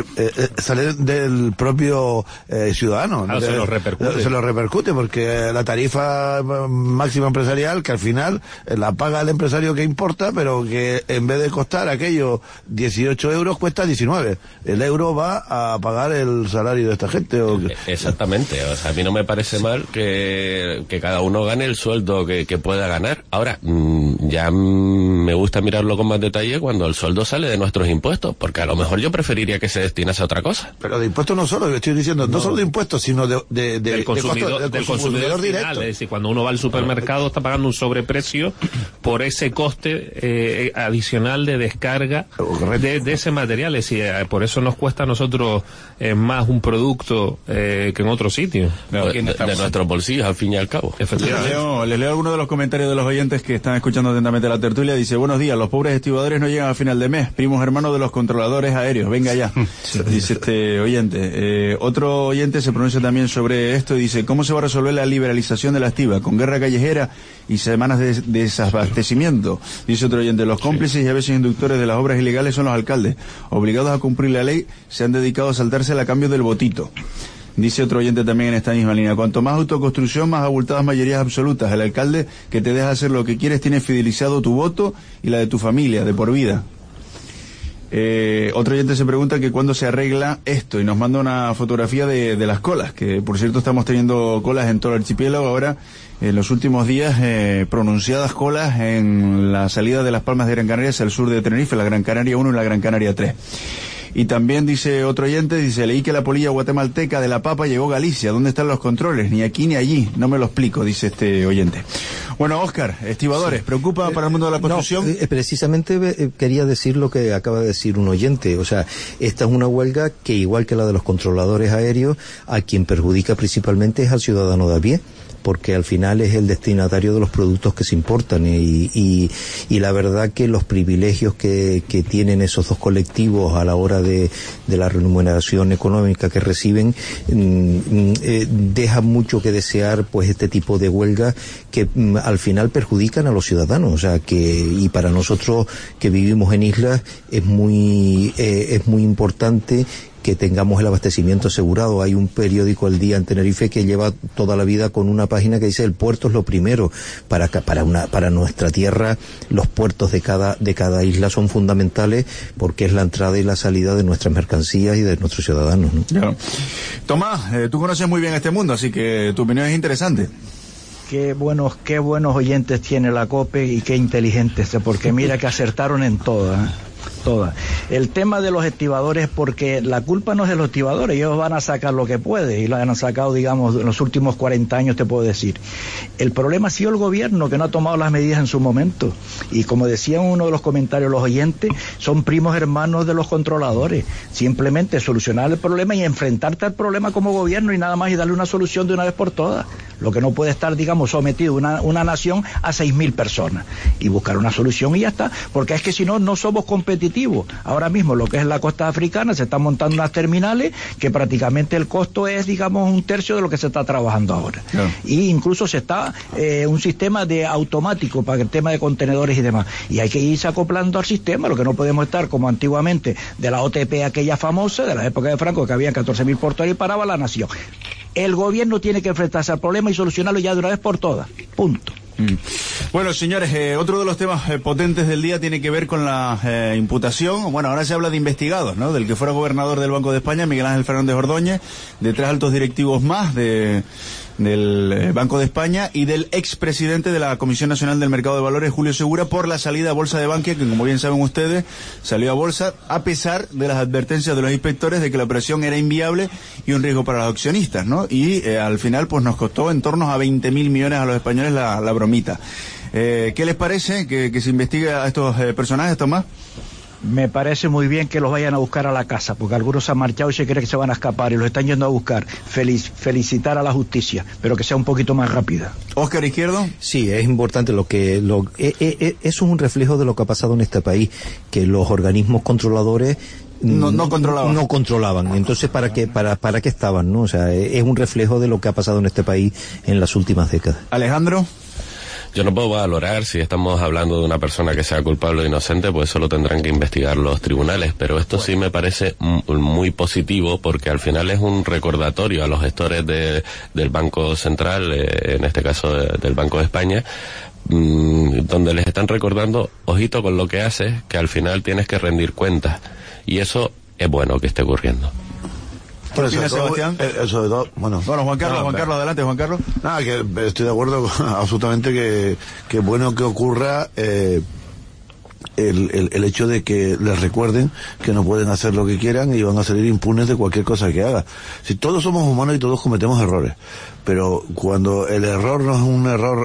salen del propio ciudadano. Se lo repercute. Se lo repercute, porque la tarifa máxima empresarial, que al final la paga el empresario que importa, pero que en vez de costar aquellos 18 euros, cuesta 19. El euro va a pagar el salario de esta gente. Exactamente. O sea, a mí no me parece mal que cada uno gane el sueldo que pueda ganar. Ahora, ya me gusta mirarlo con más detalle cuando el sueldo sale de nuestros impuestos, porque a lo mejor yo preferiría que se destinase a otra cosa. Pero de impuestos no solo, estoy diciendo, no solo de impuestos, sino del consumidor directo. Es decir, cuando uno va al supermercado está pagando un sobreprecio por ese coste adicional de descarga de ese material. Es decir, por eso nos cuesta a nosotros más un producto que en otro sitio. De nuestros bolsillos, al fin y al cabo. Efectivamente. Les leo algunos de los comentarios de los oyentes que están escuchando atentamente la tertulia. Dice: buenos días, los pobres estibadores no llegan a final de mes, primos hermanos de los controladores aéreos, venga ya. Dice este oyente. Otro oyente se pronuncia también sobre esto y dice: ¿cómo se va a resolver la liberalización de la estiba? Con guerra callejera y semanas de desabastecimiento. Dice otro oyente: los cómplices y a veces inductores de las obras ilegales son los alcaldes, obligados a cumplir la ley, se han dedicado a saltársela a cambio del votito. Dice otro oyente también en esta misma línea: cuanto más autoconstrucción, más abultadas mayorías absolutas. El alcalde que te deja hacer lo que quieres tiene fidelizado tu voto y la de tu familia, de por vida. Otro oyente se pregunta que cuándo se arregla esto y nos manda una fotografía de las colas, que por cierto estamos teniendo colas en todo el archipiélago ahora, en los últimos días, pronunciadas colas en la salida de Las Palmas de Gran Canaria hacia el sur de Tenerife, la Gran Canaria 1 y la Gran Canaria 3. Y también dice otro oyente, dice: leí que la polilla guatemalteca de la papa llegó a Galicia. ¿Dónde están los controles? Ni aquí ni allí. No me lo explico, dice este oyente. Bueno, Óscar, estibadores, ¿preocupa para el mundo de la construcción? No, precisamente quería decir lo que acaba de decir un oyente. O sea, esta es una huelga que, igual que la de los controladores aéreos, a quien perjudica principalmente es al ciudadano de a pie, porque al final es el destinatario de los productos que se importan y la verdad que los privilegios que tienen esos dos colectivos a la hora de la remuneración económica que reciben dejan mucho que desear, pues este tipo de huelgas que al final perjudican a los ciudadanos. O sea, y para nosotros que vivimos en islas es muy importante que tengamos el abastecimiento asegurado. Hay un periódico, El Día, en Tenerife, que lleva toda la vida con una página que dice: el puerto es lo primero. Para nuestra tierra, los puertos de cada isla son fundamentales, porque es la entrada y la salida de nuestras mercancías y de nuestros ciudadanos, ¿no? Claro. Tomás, tú conoces muy bien este mundo, así que tu opinión es interesante. Qué buenos oyentes tiene la COPE y qué inteligentes, porque mira que acertaron en todas. El tema de los estibadores, porque la culpa no es de los estibadores, ellos van a sacar lo que pueden, y lo han sacado, digamos, en los últimos 40 años, te puedo decir. El problema ha sido el gobierno, que no ha tomado las medidas en su momento, y como decía uno de los comentarios los oyentes, son primos hermanos de los controladores. Simplemente solucionar el problema y enfrentarte al problema como gobierno y nada más, y darle una solución de una vez por todas. Lo que no puede estar, digamos, sometido una nación a 6.000 personas, y buscar una solución y ya está, porque es que si no, no somos competitivos. Ahora mismo lo que es la costa africana, se están montando unas terminales que prácticamente el costo es, digamos, 1/3 de lo que se está trabajando ahora. Claro. Y incluso se está un sistema de automático para el tema de contenedores y demás. Y hay que irse acoplando al sistema, lo que no podemos estar como antiguamente de la OTP aquella famosa, de la época de Franco, que había 14.000 portuarios y paraba la nación. El gobierno tiene que enfrentarse al problema y solucionarlo ya de una vez por todas. Punto. Bueno, señores, otro de los temas potentes del día tiene que ver con la imputación. Bueno, ahora se habla de investigados, ¿no? Del que fuera gobernador del Banco de España, Miguel Ángel Fernández Ordóñez, de 3 altos directivos más de del Banco de España y del expresidente de la Comisión Nacional del Mercado de Valores, Julio Segura, por la salida a bolsa de Bankia, que como bien saben ustedes, salió a bolsa a pesar de las advertencias de los inspectores de que la operación era inviable y un riesgo para los accionistas, ¿no? Y al final pues nos costó en torno a 20.000 millones a los españoles la bromita. ¿Qué les parece que se investigue a estos personajes, Tomás? Me parece muy bien que los vayan a buscar a la casa, porque algunos se han marchado y se cree que se van a escapar y los están yendo a buscar. Felicitar a la justicia, pero que sea un poquito más rápida. Óscar Izquierdo. Sí, es importante eso es un reflejo de lo que ha pasado en este país, que los organismos controladores no controlaban. Entonces, ¿para qué estaban, no? O sea, es un reflejo de lo que ha pasado en este país en las últimas décadas. Alejandro. Yo no puedo valorar si estamos hablando de una persona que sea culpable o inocente, pues eso lo tendrán que investigar los tribunales, pero esto sí me parece muy positivo, porque al final es un recordatorio a los gestores del Banco Central, en este caso del Banco de España, donde les están recordando, ojito con lo que haces, que al final tienes que rendir cuentas, y eso es bueno que esté ocurriendo. ¿Qué opina Sebastián? Eso de todo, bueno, Juan Carlos, adelante, Juan Carlos. Nada, que estoy de acuerdo absolutamente que es bueno que ocurra el hecho de que les recuerden que no pueden hacer lo que quieran y van a salir impunes de cualquier cosa que haga. Si todos somos humanos y todos cometemos errores, pero cuando el error no es un error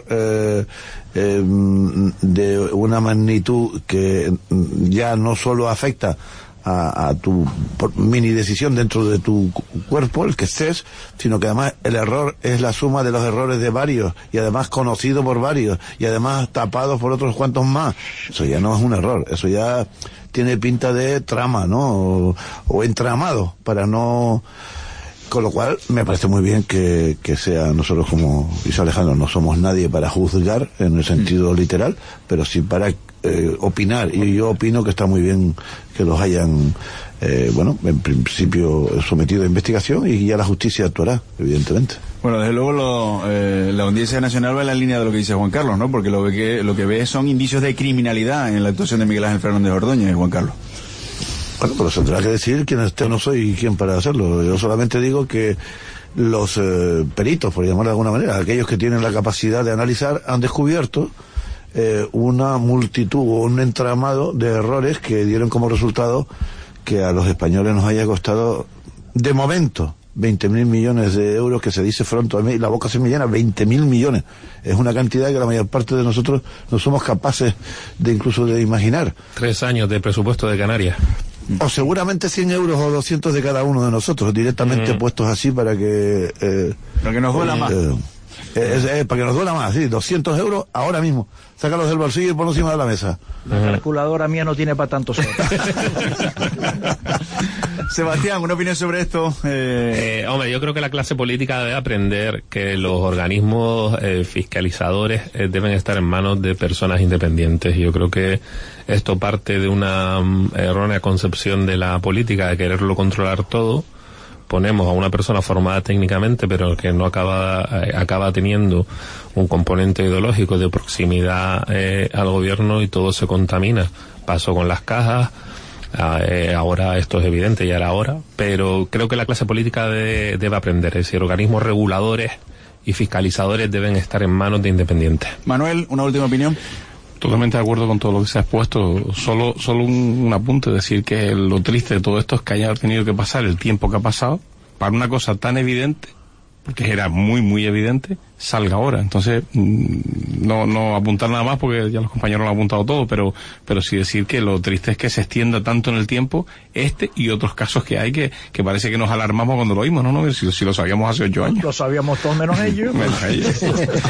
de una magnitud que ya no solo afecta a tu mini decisión dentro de tu cuerpo, el que estés, sino que además el error es la suma de los errores de varios, y además conocido por varios, y además tapado por otros cuantos más. Eso ya no es un error, eso ya tiene pinta de trama, ¿no? O entramado, para no... Con lo cual, me parece muy bien que sea, nosotros, como dice Alejandro, no somos nadie para juzgar en el sentido literal, pero sí para opinar, y yo opino que está muy bien que los hayan, en principio sometido a investigación, y ya la justicia actuará, evidentemente. Bueno, desde luego la Audiencia Nacional va en la línea de lo que dice Juan Carlos, ¿no? Porque lo que ve son indicios de criminalidad en la actuación de Miguel Ángel Fernández Ordóñez, Juan Carlos. Bueno, pero se tendrá que decir quién esté, no soy quien para hacerlo. Yo solamente digo que los peritos, por llamarlo de alguna manera, aquellos que tienen la capacidad de analizar, han descubierto una multitud o un entramado de errores que dieron como resultado que a los españoles nos haya costado, de momento, 20.000 millones de euros, que se dice pronto, a mí la boca se me llena, 20.000 millones. Es una cantidad que la mayor parte de nosotros no somos capaces de incluso de imaginar. 3 años de presupuesto de Canarias. O seguramente 100 euros o 200 de cada uno de nosotros, directamente puestos así para que... para que nos duela más. Para que nos duela más, sí, 200 euros ahora mismo. Sácalos del bolsillo y ponlos encima de la mesa. La calculadora mía no tiene para tanto sol. Sebastián, ¿una opinión sobre esto? Hombre, yo creo que la clase política debe aprender que los organismos fiscalizadores deben estar en manos de personas independientes. Yo creo que esto parte de una errónea concepción de la política, de quererlo controlar todo. Ponemos a una persona formada técnicamente, pero que no acaba teniendo un componente ideológico de proximidad al gobierno, y todo se contamina. Pasó con las cajas, ahora esto es evidente, ya era hora, pero creo que la clase política debe aprender, es decir, organismos reguladores y fiscalizadores deben estar en manos de independientes. Manuel, una última opinión. Totalmente de acuerdo con todo lo que se ha expuesto. Solo un apunte, decir que lo triste de todo esto es que haya tenido que pasar el tiempo que ha pasado para una cosa tan evidente, porque era muy, muy evidente, salga ahora. Entonces, no apuntar nada más, porque ya los compañeros lo han apuntado todo, pero sí decir que lo triste es que se extienda tanto en el tiempo y otros casos que hay que parece que nos alarmamos cuando lo oímos, ¿no? Si lo sabíamos hace 8 años. Lo sabíamos todos menos ellos. Menos ellos.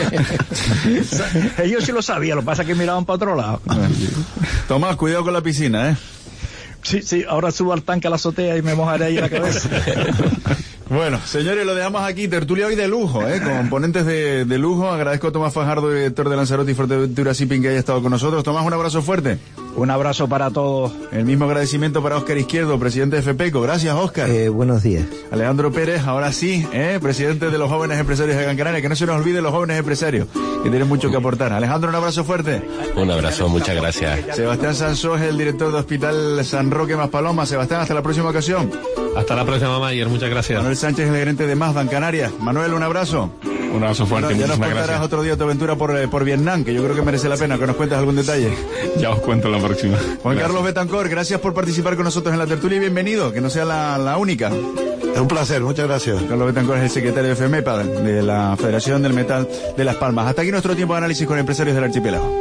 Ellos sí lo sabían, lo que pasa es que miraban para otro lado. Tomás, cuidado con la piscina, ¿eh? Sí, ahora subo al tanque a la azotea y me mojaré ahí la cabeza. Bueno, señores, lo dejamos aquí. Tertulia hoy de lujo, con ponentes de lujo. Agradezco a Tomás Fajardo, director de Lanzarote y Fuerteventura Shipping, que haya estado con nosotros. Tomás, un abrazo fuerte. Un abrazo para todos. El mismo agradecimiento para Óscar Izquierdo, presidente de FEPECO. Gracias, Óscar. Buenos días. Alejandro Pérez, ahora sí, presidente de los jóvenes empresarios de Gran Canaria. Que no se nos olvide los jóvenes empresarios, que tienen mucho que aportar. Alejandro, un abrazo fuerte. Un abrazo, muchas gracias. Sebastián Sanzó es el director de Hospital San Roque Maspaloma. Sebastián, hasta la próxima ocasión. Hasta la próxima, Mayer, muchas gracias. Manuel Sánchez, el gerente de Masban Canarias. Manuel, un abrazo. Un abrazo fuerte. Ya nos contarás gracias. otro día tu aventura por Vietnam, que yo creo que merece la pena que nos cuentes algún detalle. Ya os cuento la próxima. Juan Gracias. Carlos Betancourt, gracias por participar con nosotros en la tertulia y bienvenido, que no sea la única. Es un placer, muchas gracias. Carlos Betancourt es el secretario de FEMEPA, de la Federación del Metal de Las Palmas. Hasta aquí nuestro tiempo de análisis con empresarios del archipiélago.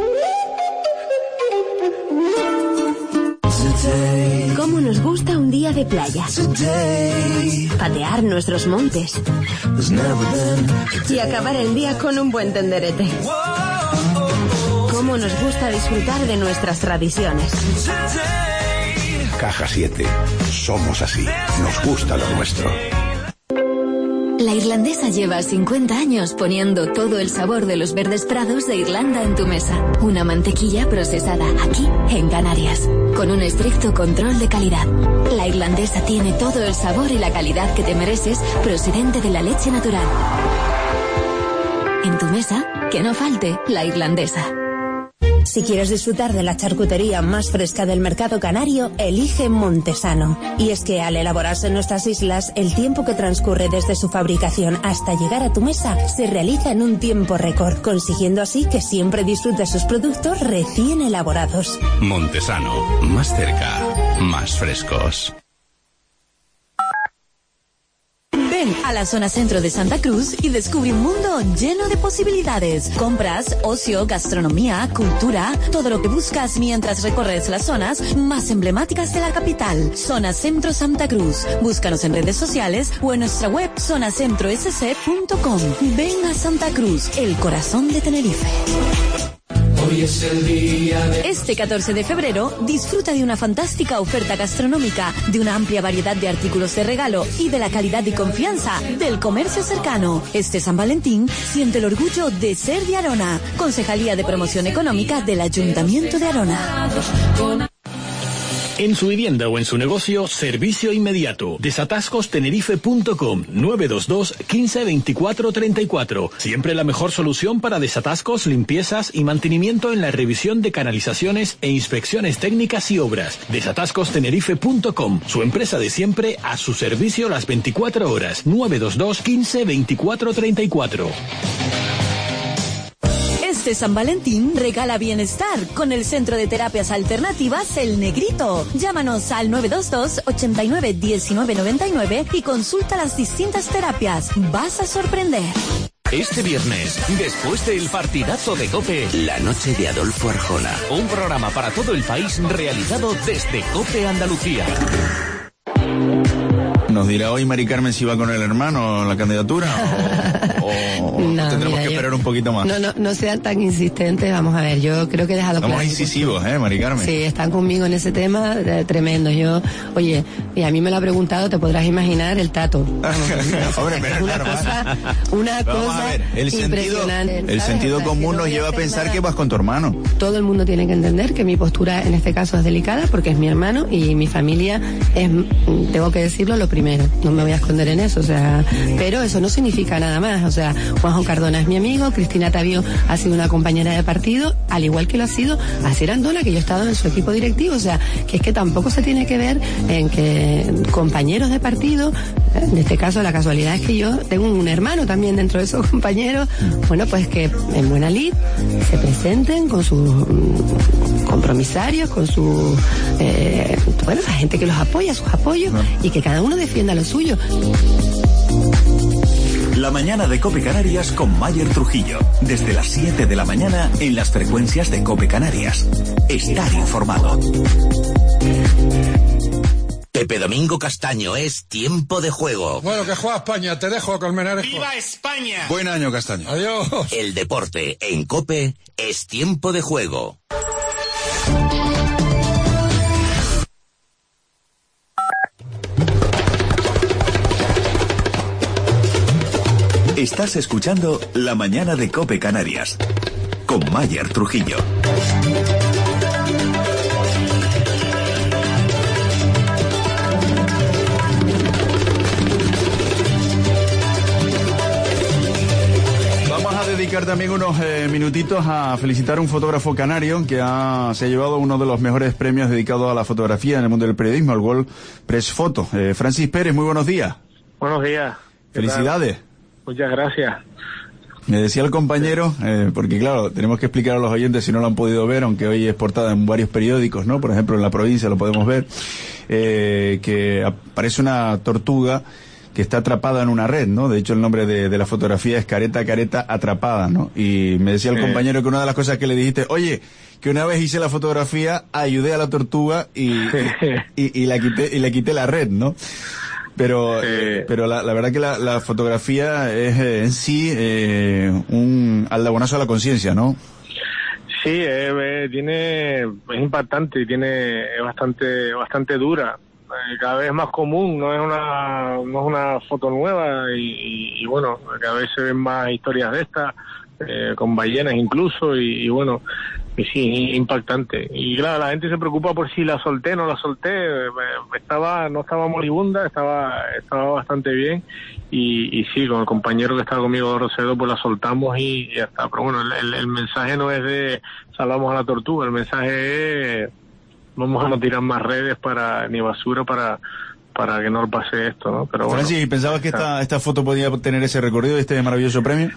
¿Cómo nos gusta un día de playa? Patear nuestros montes y acabar el día con un buen tenderete. ¿Cómo nos gusta disfrutar de nuestras tradiciones? Caja 7. Somos así. Nos gusta lo nuestro. La Irlandesa lleva 50 años poniendo todo el sabor de los verdes prados de Irlanda en tu mesa. Una mantequilla procesada aquí, en Canarias, con un estricto control de calidad. La Irlandesa tiene todo el sabor y la calidad que te mereces, procedente de la leche natural. En tu mesa, que no falte la Irlandesa. Si quieres disfrutar de la charcutería más fresca del mercado canario, elige Montesano. Y es que al elaborarse en nuestras islas, el tiempo que transcurre desde su fabricación hasta llegar a tu mesa se realiza en un tiempo récord, consiguiendo así que siempre disfrutes sus productos recién elaborados. Montesano, más cerca, más frescos. Ven a la zona centro de Santa Cruz y descubre un mundo lleno de posibilidades. Compras, ocio, gastronomía, cultura, todo lo que buscas mientras recorres las zonas más emblemáticas de la capital. Zona Centro Santa Cruz. Búscanos en redes sociales o en nuestra web zonacentrosc.com. Ven a Santa Cruz, el corazón de Tenerife. Hoy es el día de... Este 14 de febrero, disfruta de una fantástica oferta gastronómica, de una amplia variedad de artículos de regalo y de la calidad y confianza del comercio cercano. Este San Valentín, siente el orgullo de ser de Arona. Concejalía de Promoción Económica del Ayuntamiento de Arona. En su vivienda o en su negocio, servicio inmediato. Desatascostenerife.com 922 15 24 34. Siempre la mejor solución para desatascos, limpiezas y mantenimiento en la revisión de canalizaciones e inspecciones técnicas y obras. Desatascostenerife.com. Su empresa de siempre a su servicio las 24 horas. 922 15 24 34. Este San Valentín regala bienestar con el Centro de Terapias Alternativas El Negrito. Llámanos al 922 89 19 99 y consulta las distintas terapias. Vas a sorprender. Este viernes, después del partidazo de COPE, La noche de Adolfo Arjona. un programa para todo el país realizado desde COPE Andalucía. ¿Nos dirá hoy Mari Carmen si va con el hermano en la candidatura o No, tendremos mira, que esperar un poquito más? No sean tan insistentes, vamos a ver, yo creo que he dejado Estamos claro. incisivos, Mari Carmen. Sí, están conmigo en ese tema, tremendo. Yo, oye, y a mí me lo ha preguntado, te podrás imaginar el tato. Hombre, pero Una vamos cosa a ver, el impresionante. sentido ¿sabes? común No nos voy a lleva a hacer pensar nada. que vas con tu hermano. Todo el mundo tiene que entender que mi postura en este caso es delicada porque es mi hermano y mi familia es, tengo que decirlo, lo primero. No me voy a esconder en eso, o sea, pero eso no significa nada más. O sea, Juanjo Cardona es mi amigo, Cristina Tavío ha sido una compañera de partido, al igual que lo ha sido Asier Andona, que yo he estado en su equipo directivo. O sea, que es que tampoco se tiene que ver en que compañeros de partido, en este caso la casualidad es que yo tengo un hermano también dentro de esos compañeros, bueno, pues que en buena lid se presenten con sus compromisarios, con sus bueno, la gente que los apoya, sus apoyos, y que cada uno defienda lo suyo. La mañana de COPE Canarias con Mayer Trujillo. Desde las 7 de la mañana en las frecuencias de COPE Canarias. Estar informado. Pepe Domingo Castaño, es tiempo de juego. Bueno, que juega España, te dejo, Colmenarejo. ¡Viva España! Buen año, Castaño. Adiós. El deporte en COPE es tiempo de juego. Estás escuchando La mañana de COPE Canarias con Mayer Trujillo. Vamos a dedicar también unos minutitos a felicitar a un fotógrafo canario que se ha llevado uno de los mejores premios dedicados a la fotografía en el mundo del periodismo, el World Press Photo. Francis Pérez, muy buenos días. Buenos días. ¿Qué Felicidades. tal? Muchas gracias. Me decía el compañero, porque claro, tenemos que explicar a los oyentes si no lo han podido ver, aunque hoy es portada en varios periódicos, ¿no? Por ejemplo, en La Provincia lo podemos ver, que aparece una tortuga que está atrapada en una red, ¿no? De hecho, el nombre de la fotografía es Careta, Careta, atrapada, ¿no? Y me decía el compañero que una de las cosas que le dijiste, oye, que una vez hice la fotografía, ayudé a la tortuga y le quité la red, ¿no? Pero la verdad que la fotografía es en sí un aldabonazo a la conciencia, ¿no? Sí, es impactante, es bastante dura. Cada vez más común, no es una foto nueva y bueno, cada vez se ven más historias de estas, con ballenas incluso y bueno, y sí, impactante. Y claro, la gente se preocupa por si la solté, no la solté, no estaba moribunda, estaba bastante bien y sí, con el compañero que estaba conmigo de Rosedo, pues la soltamos y ya está. Pero bueno, el mensaje no es de salvamos a la tortuga, el mensaje es vamos a no tirar más redes ni basura para que no pase esto, ¿no? Pero bueno. Francis, ¿pensabas que esta foto podía tener ese recorrido, este maravilloso premio?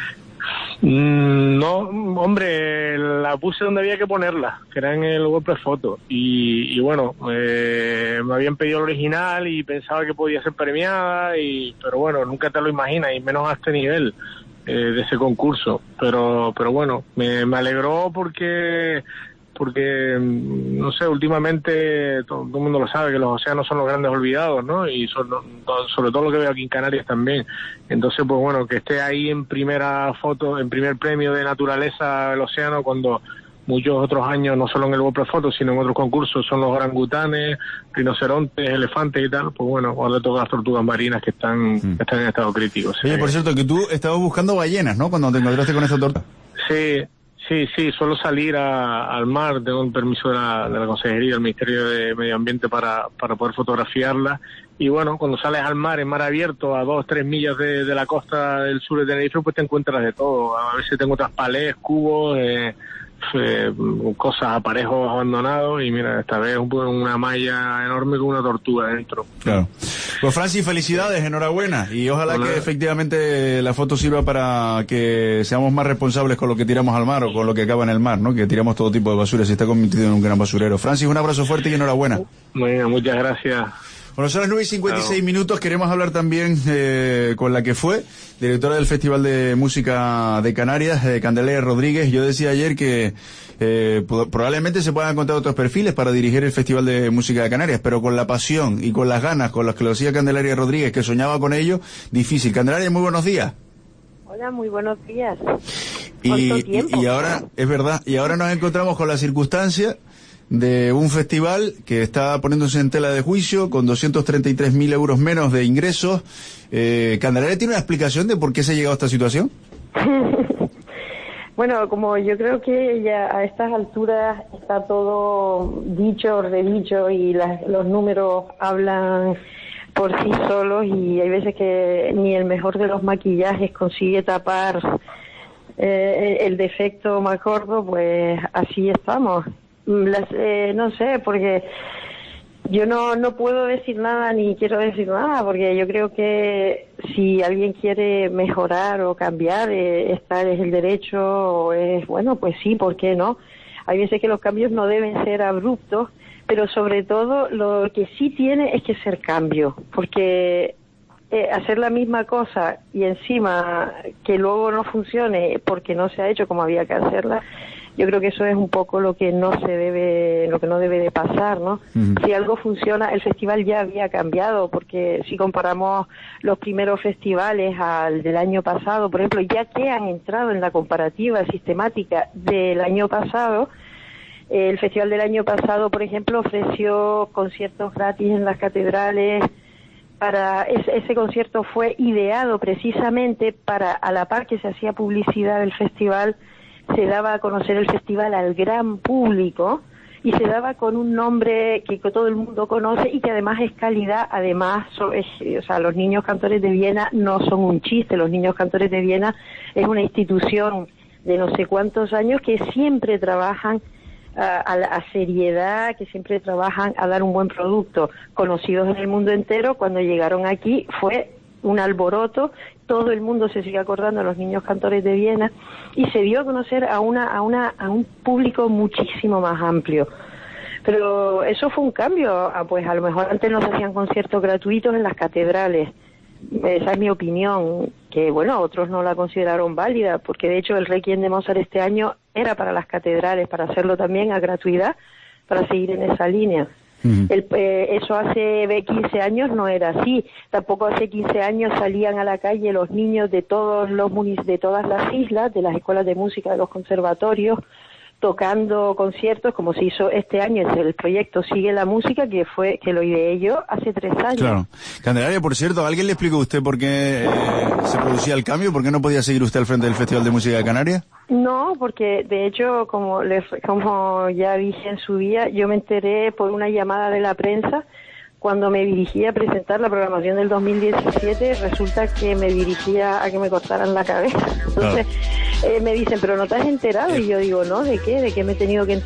No, hombre, la puse donde había que ponerla, que era en el WordPress Photo. Y bueno, me habían pedido el original y pensaba que podía ser premiada, pero bueno, nunca te lo imaginas, y menos a este nivel de ese concurso. Pero bueno, me alegró porque no sé, últimamente todo el mundo lo sabe que los océanos son los grandes olvidados, ¿no? Y sobre todo lo que veo aquí en Canarias también. Entonces, pues bueno, que esté ahí en primera foto, en primer premio de naturaleza el océano, cuando muchos otros años, no solo en el WordPress Photo, sino en otros concursos, son los orangutanes, rinocerontes, elefantes y tal, pues bueno, ahora le toca a las tortugas marinas que están en estado crítico. Oye, por cierto, que tú estabas buscando ballenas, ¿no? Cuando te encontraste con esta tortuga. Sí, suelo salir al mar, tengo un permiso de la Consejería, del Ministerio de Medio Ambiente para poder fotografiarla. Y bueno, cuando sales al mar, en mar abierto, a 2-3 millas de la costa del sur de Tenerife, pues te encuentras de todo. A veces tengo otras palés, cubos, cosas, aparejos abandonados, y mira, esta vez una malla enorme con una tortuga dentro. Claro. Pues Francis, felicidades, enhorabuena, y ojalá que efectivamente la foto sirva para que seamos más responsables con lo que tiramos al mar o con lo que acaba en el mar, ¿no? Que tiramos todo tipo de basura, se está convirtiendo en un gran basurero. Francis, un abrazo fuerte y enhorabuena. Bueno, muchas gracias. Bueno, son las 9:56 minutos. Queremos hablar también con la que fue directora del Festival de Música de Canarias, Candelaria Rodríguez. Yo decía ayer que probablemente se puedan encontrar otros perfiles para dirigir el Festival de Música de Canarias, pero con la pasión y con las ganas con las que lo hacía Candelaria Rodríguez, que soñaba con ello, difícil. Candelaria, muy buenos días. Hola, muy buenos días. Y ahora, es verdad, y ahora nos encontramos con la circunstancia de un festival que está poniéndose en tela de juicio con 233.000 euros menos de ingresos. ¿Candelaria tiene una explicación de por qué se ha llegado a esta situación? Bueno, como yo creo que ya a estas alturas está todo dicho, redicho, y los números hablan por sí solos, y hay veces que ni el mejor de los maquillajes consigue tapar el defecto más gordo, pues así estamos. No sé, porque yo no puedo decir nada ni quiero decir nada, porque yo creo que si alguien quiere mejorar o cambiar, estar es el derecho, o es, bueno, pues sí, ¿por qué no? Hay veces que los cambios no deben ser abruptos, pero sobre todo lo que sí tiene es que ser cambio, porque hacer la misma cosa y encima que luego no funcione porque no se ha hecho como había que hacerla, yo creo que eso es un poco lo que no debe de pasar, ¿no? Si algo funciona, el festival ya había cambiado, porque si comparamos los primeros festivales al del año pasado, por ejemplo, ya que han entrado en la comparativa sistemática del año pasado, el festival del año pasado, por ejemplo, ofreció conciertos gratis en las catedrales. Ese concierto fue ideado precisamente para, a la par que se hacía publicidad del festival, se daba a conocer el festival al gran público, y se daba con un nombre que todo el mundo conoce y que además es calidad. Además, los Niños Cantores de Viena no son un chiste. Los Niños Cantores de Viena es una institución de no sé cuántos años que siempre trabajan a seriedad, que siempre trabajan a dar un buen producto. Conocidos en el mundo entero, cuando llegaron aquí fue un alboroto, todo el mundo se sigue acordando de los niños cantores de Viena, y se dio a conocer a un público muchísimo más amplio. Pero eso fue un cambio, pues a lo mejor antes no se hacían conciertos gratuitos en las catedrales. Esa es mi opinión, que bueno, otros no la consideraron válida, porque de hecho el Requiem de Mozart este año era para las catedrales, para hacerlo también a gratuidad, para seguir en esa línea. Eso hace 15 años no era así. Tampoco hace 15 años salían a la calle los niños de todas las islas, de las escuelas de música, de los conservatorios, tocando conciertos como se hizo este año. Es el proyecto Sigue la Música, que lo ideé yo hace 3 años. Claro. Candelaria, por cierto, ¿alguien le explicó a usted por qué se producía el cambio? ¿Por qué no podía seguir usted al frente del Festival de Música de Canarias? No, porque de hecho, como ya dije en su día, yo me enteré por una llamada de la prensa. Cuando me dirigía a presentar la programación del 2017, resulta que me dirigía a que me cortaran la cabeza. Entonces me dicen, ¿pero no te has enterado? Y yo digo, no, ¿de qué? ¿De qué me he tenido que enterar?